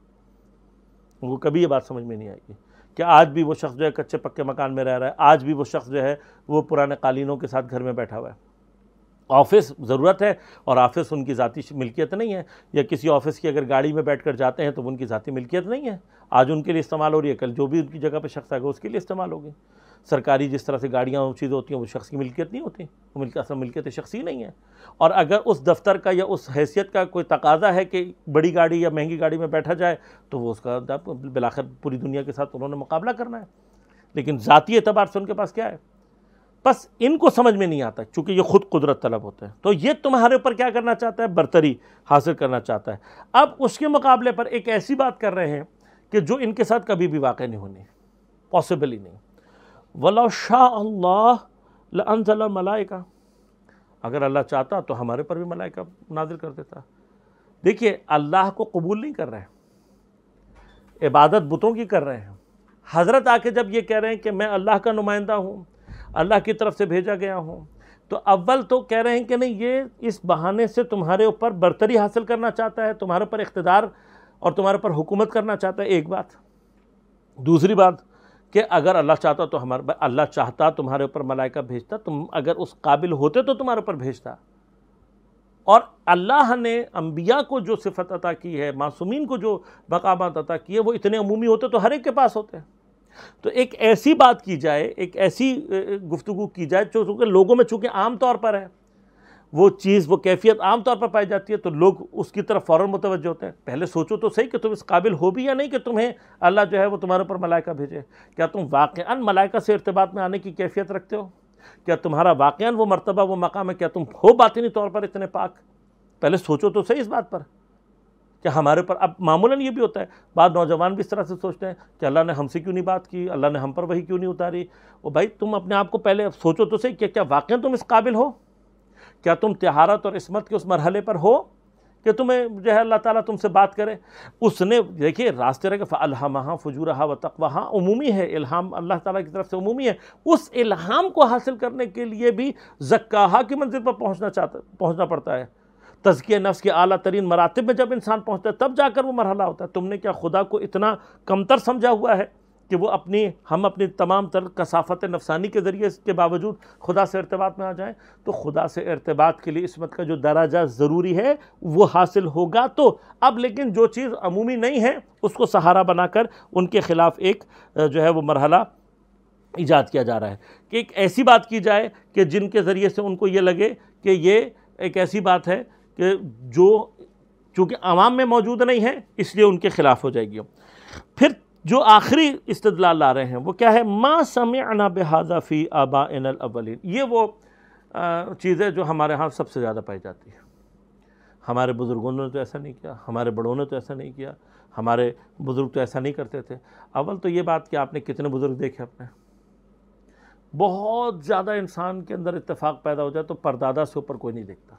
ان کو کبھی یہ بات سمجھ میں نہیں آئے گی کہ آج بھی وہ شخص جو ہے کچے پکے مکان میں رہ رہا ہے، آج بھی وہ شخص جو ہے وہ پرانے قالینوں کے ساتھ گھر میں بیٹھا ہوا ہے. آفس ضرورت ہے اور آفس ان کی ذاتی ملکیت نہیں ہے، یا کسی آفس کی اگر گاڑی میں بیٹھ کر جاتے ہیں تو وہ ان کی ذاتی ملکیت نہیں ہے. آج ان کے لیے استعمال ہو رہی ہے، کل جو بھی ان کی جگہ پہ شخص آئے گا اس کے لیے استعمال ہوگی. سرکاری جس طرح سے گاڑیاں اور چیزیں ہوتی ہیں وہ شخص کی ملکیت نہیں ہوتی، وہ ملکیت اصل ملکیت شخصی نہیں ہے. اور اگر اس دفتر کا یا اس حیثیت کا کوئی تقاضا ہے کہ بڑی گاڑی یا مہنگی گاڑی میں بیٹھا جائے تو وہ اس کا بالآخر پوری دنیا کے ساتھ انہوں نے مقابلہ کرنا ہے. لیکن ذاتی اعتبار سے ان کے پاس کیا ہے؟ بس ان کو سمجھ میں نہیں آتا چونکہ یہ خود قدرت طلب ہوتے ہیں. تو یہ تمہارے اوپر کیا کرنا چاہتا ہے؟ برتری حاصل کرنا چاہتا ہے. اب اس کے مقابلے پر ایک ایسی بات کر رہے ہیں کہ جو ان کے ساتھ کبھی بھی واقع نہیں ہونی، پاسبل ہی نہیں. وَلَوْ شَاءَ اللَّهُ لَأَنزَلَ الْمَلَائِكَةَ، اگر اللہ چاہتا تو ہمارے پر بھی ملائکہ نازل کر دیتا. دیکھیے اللہ کو قبول نہیں کر رہے ہیں، عبادت بتوں کی کر رہے ہیں. حضرت آ کے جب یہ کہہ رہے ہیں کہ میں اللہ کا نمائندہ ہوں، اللہ کی طرف سے بھیجا گیا ہوں، تو اول تو کہہ رہے ہیں کہ نہیں یہ اس بہانے سے تمہارے اوپر برتری حاصل کرنا چاہتا ہے، تمہارے اوپر اقتدار اور تمہارے اوپر حکومت کرنا چاہتا ہے. ایک بات. دوسری بات کہ اگر اللہ چاہتا تو ہمارے اللہ چاہتا تمہارے اوپر ملائکہ بھیجتا، تم اگر اس قابل ہوتے تو تمہارے اوپر بھیجتا. اور اللہ نے انبیاء کو جو صفت عطا کی ہے، معصومین کو جو مقامات عطا کی ہے، وہ اتنے عمومی ہوتے تو ہر ایک کے پاس ہوتے ہیں۔ تو ایک ایسی بات کی جائے، ایک ایسی گفتگو کی جائے جو چونکہ لوگوں میں چونکہ عام طور پر ہے، وہ چیز وہ کیفیت عام طور پر پائی جاتی ہے، تو لوگ اس کی طرف فوراً متوجہ ہوتے ہیں۔ پہلے سوچو تو صحیح کہ تم اس قابل ہو بھی یا نہیں کہ تمہیں اللہ جو ہے وہ تمہارے اوپر ملائکہ بھیجے۔ کیا تم واقعاً ملائکہ سے ارتباط میں آنے کی کیفیت رکھتے ہو؟ کیا تمہارا واقعاً وہ مرتبہ، وہ مقام ہے؟ کیا تم ہو باطنی طور پر اتنے پاک؟ پہلے سوچو تو صحیح اس بات پر کہ ہمارے پر اب معمولاً یہ بھی ہوتا ہے، بعض نوجوان بھی اس طرح سے سوچتے ہیں کہ اللہ نے ہم سے کیوں نہیں بات کی، اللہ نے ہم پر وحی کیوں نہیں اتاری۔ وہ بھائی تم اپنے آپ کو پہلے سوچو تو صحیح کہ کیا واقعاً تم اس قابل ہو؟ کیا تم طہارت اور عصمت کے اس مرحلے پر ہو کہ تمہیں جو ہے اللہ تعالیٰ تم سے بات کرے؟ اس نے دیکھیے راستے رہے کہ فَأَلْهَمَهَا فُجُورَهَا وَتَقْوَاهَا عمومی ہے، الہام اللہ تعالیٰ کی طرف سے عمومی ہے۔ اس الہام کو حاصل کرنے کے لیے بھی زکاہا کی منزل پر پہنچنا چاہتا پہنچنا پڑتا ہے۔ تزکیہ نفس کے اعلیٰ ترین مراتب میں جب انسان پہنچتا ہے تب جا کر وہ مرحلہ ہوتا ہے۔ تم نے کیا خدا کو اتنا کمتر سمجھا ہوا ہے کہ وہ اپنی ہم اپنی تمام تر کثافت نفسانی کے ذریعے کے باوجود خدا سے ارتباط میں آ جائیں؟ تو خدا سے ارتباط کے لیے عصمت کا جو درجہ ضروری ہے وہ حاصل ہوگا۔ تو اب لیکن جو چیز عمومی نہیں ہے اس کو سہارا بنا کر ان کے خلاف ایک جو ہے وہ مرحلہ ایجاد کیا جا رہا ہے کہ ایک ایسی بات کی جائے کہ جن کے ذریعے سے ان کو یہ لگے کہ یہ ایک ایسی بات ہے کہ جو چونکہ عوام میں موجود نہیں ہے اس لیے ان کے خلاف ہو جائے گی۔ پھر جو آخری استدلال لا رہے ہیں وہ کیا ہے؟ ما سمعنا بہذا فی آبائنا الاولین۔ یہ وہ چیز ہے جو ہمارے ہاں سب سے زیادہ پائی جاتی ہے۔ ہمارے بزرگوں نے تو ایسا نہیں کیا، ہمارے بڑوں نے تو ایسا نہیں کیا، ہمارے بزرگ تو ایسا نہیں کرتے تھے۔ اول تو یہ بات کہ آپ نے کتنے بزرگ دیکھے اپنے؟ بہت زیادہ انسان کے اندر اتفاق پیدا ہو جائے تو پردادا سے اوپر کوئی نہیں دیکھتا۔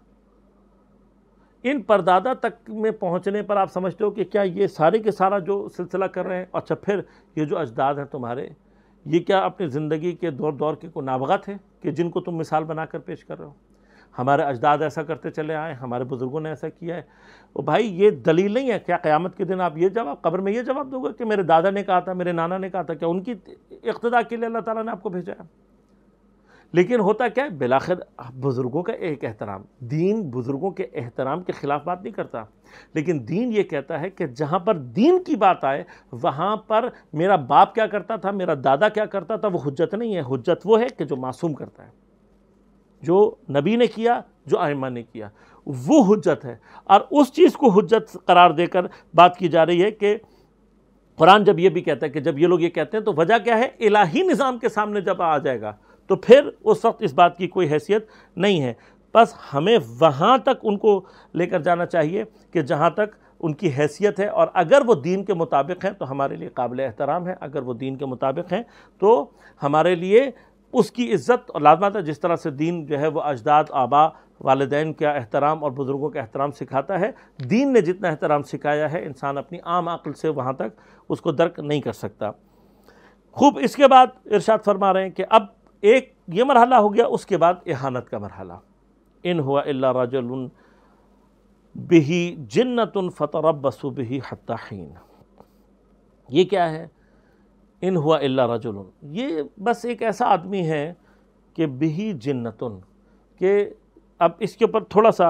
ان پردادا تک میں پہنچنے پر آپ سمجھتے ہو کہ کیا یہ سارے کے سارا جو سلسلہ کر رہے ہیں، اچھا پھر یہ جو اجداد ہیں تمہارے، یہ کیا اپنی زندگی کے دور دور کے کوئی نابغہ تھے کہ جن کو تم مثال بنا کر پیش کر رہے ہو؟ ہمارے اجداد ایسا کرتے چلے آئے، ہمارے بزرگوں نے ایسا کیا ہے۔ وہ بھائی یہ دلیل نہیں ہے۔ کیا قیامت کے دن آپ یہ جواب قبر میں یہ جواب دو گے کہ میرے دادا نے کہا تھا، میرے نانا نے کہا تھا؟ کیا ان کی اقتداء کے لیے اللہ تعالیٰ نے آپ کو بھیجا ہے؟ لیکن ہوتا کیا ہے؟ بالآخر بزرگوں کا ایک احترام، دین بزرگوں کے احترام کے خلاف بات نہیں کرتا، لیکن دین یہ کہتا ہے کہ جہاں پر دین کی بات آئے وہاں پر میرا باپ کیا کرتا تھا، میرا دادا کیا کرتا تھا، وہ حجت نہیں ہے۔ حجت وہ ہے کہ جو معصوم کرتا ہے، جو نبی نے کیا، جو ائمہ نے کیا، وہ حجت ہے۔ اور اس چیز کو حجت قرار دے کر بات کی جا رہی ہے کہ قرآن جب یہ بھی کہتا ہے کہ جب یہ لوگ یہ کہتے ہیں تو وجہ کیا ہے؟ الہی نظام کے سامنے جب آ جائے گا تو پھر اس وقت اس بات کی کوئی حیثیت نہیں ہے۔ بس ہمیں وہاں تک ان کو لے کر جانا چاہیے کہ جہاں تک ان کی حیثیت ہے، اور اگر وہ دین کے مطابق ہیں تو ہمارے لیے قابل احترام ہے، اگر وہ دین کے مطابق ہیں تو ہمارے لیے اس کی عزت اور لازمات ہے۔ جس طرح سے دین جو ہے وہ اجداد، آبا، والدین کا احترام اور بزرگوں کا احترام سکھاتا ہے، دین نے جتنا احترام سکھایا ہے انسان اپنی عام عقل سے وہاں تک اس کو درک نہیں کر سکتا۔ خوب، اس کے بعد ارشاد فرما رہے ہیں کہ اب ایک یہ مرحلہ ہو گیا، اس کے بعد احانت کا مرحلہ۔ ان ہوا الا رجل بہ جنۃ فتربصوا بہ حتی حین۔ یہ کیا ہے؟ ان ہوا الا رجل، یہ بس ایک ایسا آدمی ہے کہ بہ جنۃ، کہ اب اس کے اوپر تھوڑا سا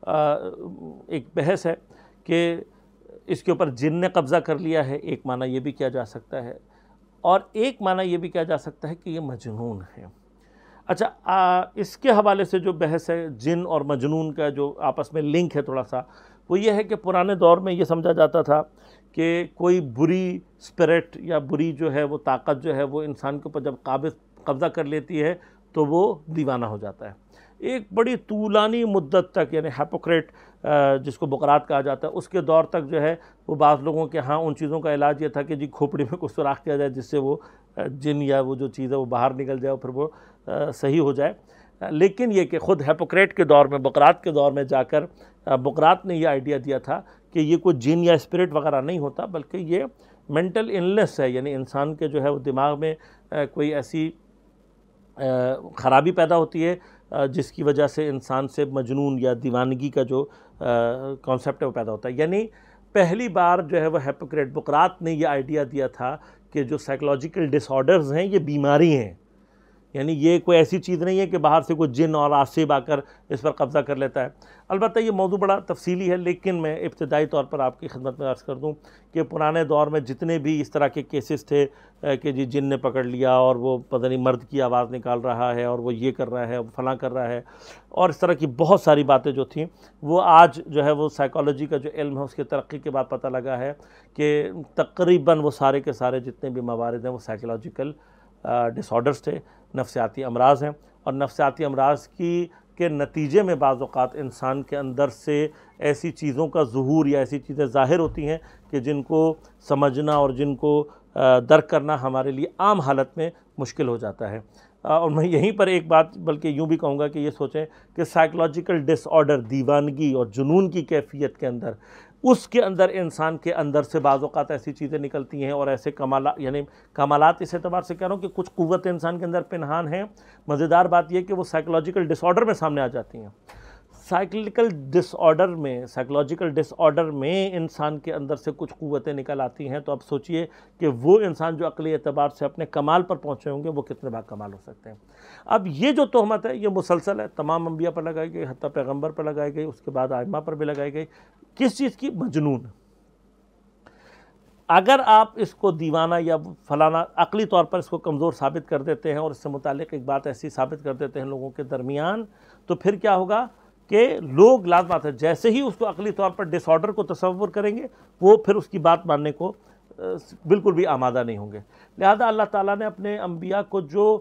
ایک بحث ہے کہ اس کے اوپر جن نے قبضہ کر لیا ہے، ایک معنی یہ بھی کیا جا سکتا ہے، اور ایک معنی یہ بھی کیا جا سکتا ہے کہ یہ مجنون ہے۔ اچھا، اس کے حوالے سے جو بحث ہے جن اور مجنون کا جو آپس میں لنک ہے تھوڑا سا، وہ یہ ہے کہ پرانے دور میں یہ سمجھا جاتا تھا کہ کوئی بری اسپرٹ یا بری جو ہے وہ طاقت جو ہے وہ انسان کے اوپر جب قابض قبضہ کر لیتی ہے تو وہ دیوانہ ہو جاتا ہے۔ ایک بڑی طولانی مدت تک، یعنی ہیپوکریٹ جس کو بقرات کہا جاتا ہے، اس کے دور تک جو ہے وہ بعض لوگوں کے ہاں ان چیزوں کا علاج یہ تھا کہ جی کھوپڑی میں کچھ سوراخ کیا جائے جس سے وہ جن یا وہ جو چیز ہے وہ باہر نکل جائے اور پھر وہ صحیح ہو جائے۔ لیکن یہ کہ خود ہیپوکریٹ کے دور میں، بقرات کے دور میں جا کر بقرات نے یہ آئیڈیا دیا تھا کہ یہ کوئی جن یا اسپرٹ وغیرہ نہیں ہوتا، بلکہ یہ مینٹل النس ہے، یعنی انسان کے جو ہے وہ دماغ میں کوئی ایسی خرابی پیدا ہوتی ہے جس کی وجہ سے انسان سے مجنون یا دیوانگی کا جو کانسیپٹ ہے وہ پیدا ہوتا ہے۔ یعنی پہلی بار جو ہے وہ ہیپوکریٹ بقرات نے یہ آئیڈیا دیا تھا کہ جو سائیکولوجیکل ڈس آرڈرز ہیں یہ بیماری ہیں، یعنی یہ کوئی ایسی چیز نہیں ہے کہ باہر سے کوئی جن اور آصب آ کر اس پر قبضہ کر لیتا ہے۔ البتہ یہ موضوع بڑا تفصیلی ہے، لیکن میں ابتدائی طور پر آپ کی خدمت میں عرض کر دوں کہ پرانے دور میں جتنے بھی اس طرح کے کیسز تھے کہ جی جن نے پکڑ لیا اور وہ پتہ نہیں مرد کی آواز نکال رہا ہے اور وہ یہ کر رہا ہے، فلاں کر رہا ہے، اور اس طرح کی بہت ساری باتیں جو تھیں، وہ آج جو ہے وہ سائیکالوجی کا جو علم ہے اس کی ترقی کے بعد پتہ لگا ہے کہ تقریباً وہ سارے کے سارے جتنے بھی موارد ہیں وہ سائیکولوجیکل ڈس آرڈرز تھے، نفسیاتی امراض ہیں، اور نفسیاتی امراض کی کے نتیجے میں بعض اوقات انسان کے اندر سے ایسی چیزوں کا ظہور یا ایسی چیزیں ظاہر ہوتی ہیں کہ جن کو سمجھنا اور جن کو درک کرنا ہمارے لیے عام حالت میں مشکل ہو جاتا ہے۔ اور میں یہیں پر ایک بات بلکہ یوں بھی کہوں گا کہ یہ سوچیں کہ سائیکولوجیکل ڈس آرڈر، دیوانگی اور جنون کی کیفیت کے اندر، اس کے اندر انسان کے اندر سے بعض اوقات ایسی چیزیں نکلتی ہیں اور ایسے کمالات، یعنی کمالات اس اعتبار سے کہہ رہا ہوں کہ کچھ قوت انسان کے اندر پنہان ہیں۔ مزیدار بات یہ کہ وہ سائیکولوجیکل ڈس آرڈر میں سامنے آ جاتی ہیں۔ سائیکلیکل ڈس آرڈر میں سائیکولوجیکل ڈس آرڈر میں انسان کے اندر سے کچھ قوتیں نکل آتی ہیں، تو اب سوچئے کہ وہ انسان جو عقلی اعتبار سے اپنے کمال پر پہنچے ہوں گے وہ کتنے با کمال ہو سکتے ہیں۔ اب یہ جو تہمت ہے یہ مسلسل ہے، تمام انبیاء پر لگائی گئی، حتیٰ پیغمبر پر لگائی گئی، اس کے بعد ائمہ پر بھی لگائی گئی۔ کس چیز کی؟ مجنون۔ اگر آپ اس کو دیوانہ یا فلانا عقلی طور پر اس کو کمزور ثابت کر دیتے ہیں اور اس سے متعلق ایک بات ایسی ثابت کر دیتے ہیں لوگوں کے درمیان، تو پھر کیا ہوگا کہ لوگ لازمات ہے جیسے ہی اس کو عقلی طور پر ڈس آرڈر کو تصور کریں گے وہ پھر اس کی بات ماننے کو بالکل بھی آمادہ نہیں ہوں گے۔ لہذا اللہ تعالیٰ نے اپنے انبیاء کو جو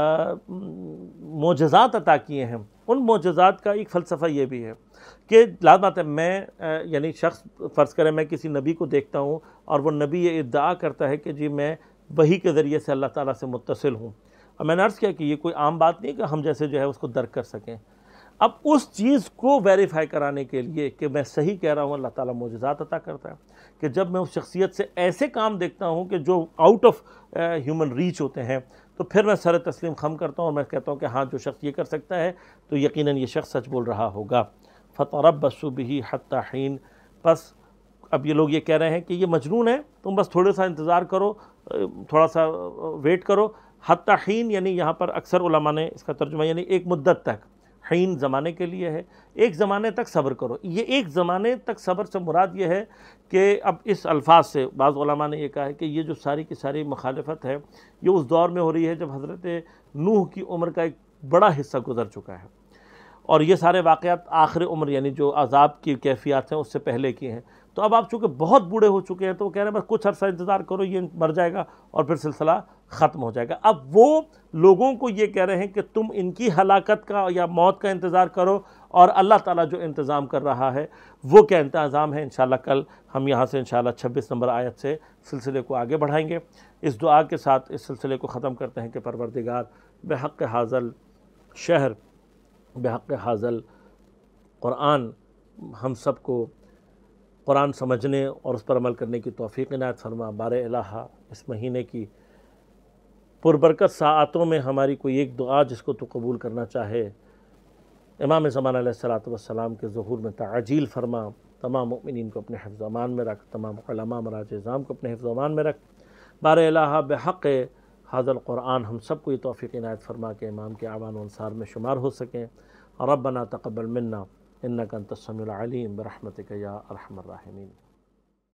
معجزات عطا کیے ہیں، ان معجزات کا ایک فلسفہ یہ بھی ہے کہ لازمات ہے میں یعنی شخص فرض کریں میں کسی نبی کو دیکھتا ہوں اور وہ نبی یہ ادعا کرتا ہے کہ جی میں وحی کے ذریعے سے اللہ تعالیٰ سے متصل ہوں، اور میں نے عرض کیا کہ یہ کوئی عام بات نہیں کہ ہم جیسے جو ہے اس کو درک کر سکیں۔ اب اس چیز کو ویریفائی کرانے کے لیے کہ میں صحیح کہہ رہا ہوں، اللہ تعالیٰ معجزات عطا کرتا ہے کہ جب میں اس شخصیت سے ایسے کام دیکھتا ہوں کہ جو آؤٹ آف ہیومن ریچ ہوتے ہیں، تو پھر میں سر تسلیم خم کرتا ہوں اور میں کہتا ہوں کہ ہاں جو شخص یہ کر سکتا ہے تو یقیناً یہ شخص سچ بول رہا ہوگا۔ فَتَرَبَّصُوا بِهِ حَتَّى حِينٍ، بس اب یہ لوگ یہ کہہ رہے ہیں کہ یہ مجنون ہے، تم بس تھوڑا سا انتظار کرو، تھوڑا سا ویٹ کرو۔ حَتَّى حِين یعنی یہاں پر اکثر علماء نے اس کا ترجمہ یعنی ایک مدت تک، حین زمانے کے لیے ہے، ایک زمانے تک صبر کرو۔ یہ ایک زمانے تک صبر سے مراد یہ ہے کہ اب اس الفاظ سے بعض علماء نے یہ کہا ہے کہ یہ جو ساری کی ساری مخالفت ہے یہ اس دور میں ہو رہی ہے جب حضرت نوح کی عمر کا ایک بڑا حصہ گزر چکا ہے، اور یہ سارے واقعات آخر عمر یعنی جو عذاب کی کیفیات ہیں اس سے پہلے کی ہیں۔ تو اب آپ چونکہ بہت بوڑھے ہو چکے ہیں تو وہ کہہ رہے ہیں بس کچھ عرصہ انتظار کرو، یہ مر جائے گا اور پھر سلسلہ ختم ہو جائے گا۔ اب وہ لوگوں کو یہ کہہ رہے ہیں کہ تم ان کی ہلاکت کا یا موت کا انتظار کرو، اور اللہ تعالیٰ جو انتظام کر رہا ہے وہ کیا انتظام ہے، انشاءاللہ کل ہم یہاں سے انشاءاللہ چھبیس نمبر آیت سے سلسلے کو آگے بڑھائیں گے۔ اس دعا کے ساتھ اس سلسلے کو ختم کرتے ہیں کہ پروردگار بحق حاضل شہر، بحق حاضل قرآن ہم سب کو قرآن سمجھنے اور اس پر عمل کرنے کی توفیق عنایت فرما۔ بار الہ اس مہینے کی پربرکت ساعتوں میں ہماری کوئی ایک دعا جس کو تو قبول کرنا چاہے، امام زمان علیہ الصلوۃ والسلام کے ظہور میں تعجیل فرما، تمام مؤمنین کو اپنے حفظ و امان میں رکھ، تمام علماء مراجع اعظام کو اپنے حفظ و امان میں رکھ۔ بار الہ بحق حاضر قرآن ہم سب کو یہ توفیق عنایت فرما کہ امام کے اعوان و انصار میں شمار ہو سکیں۔ ربنا تقبل منا انک انت السمیع العلیم برحمتک یا ارحم الراحمین۔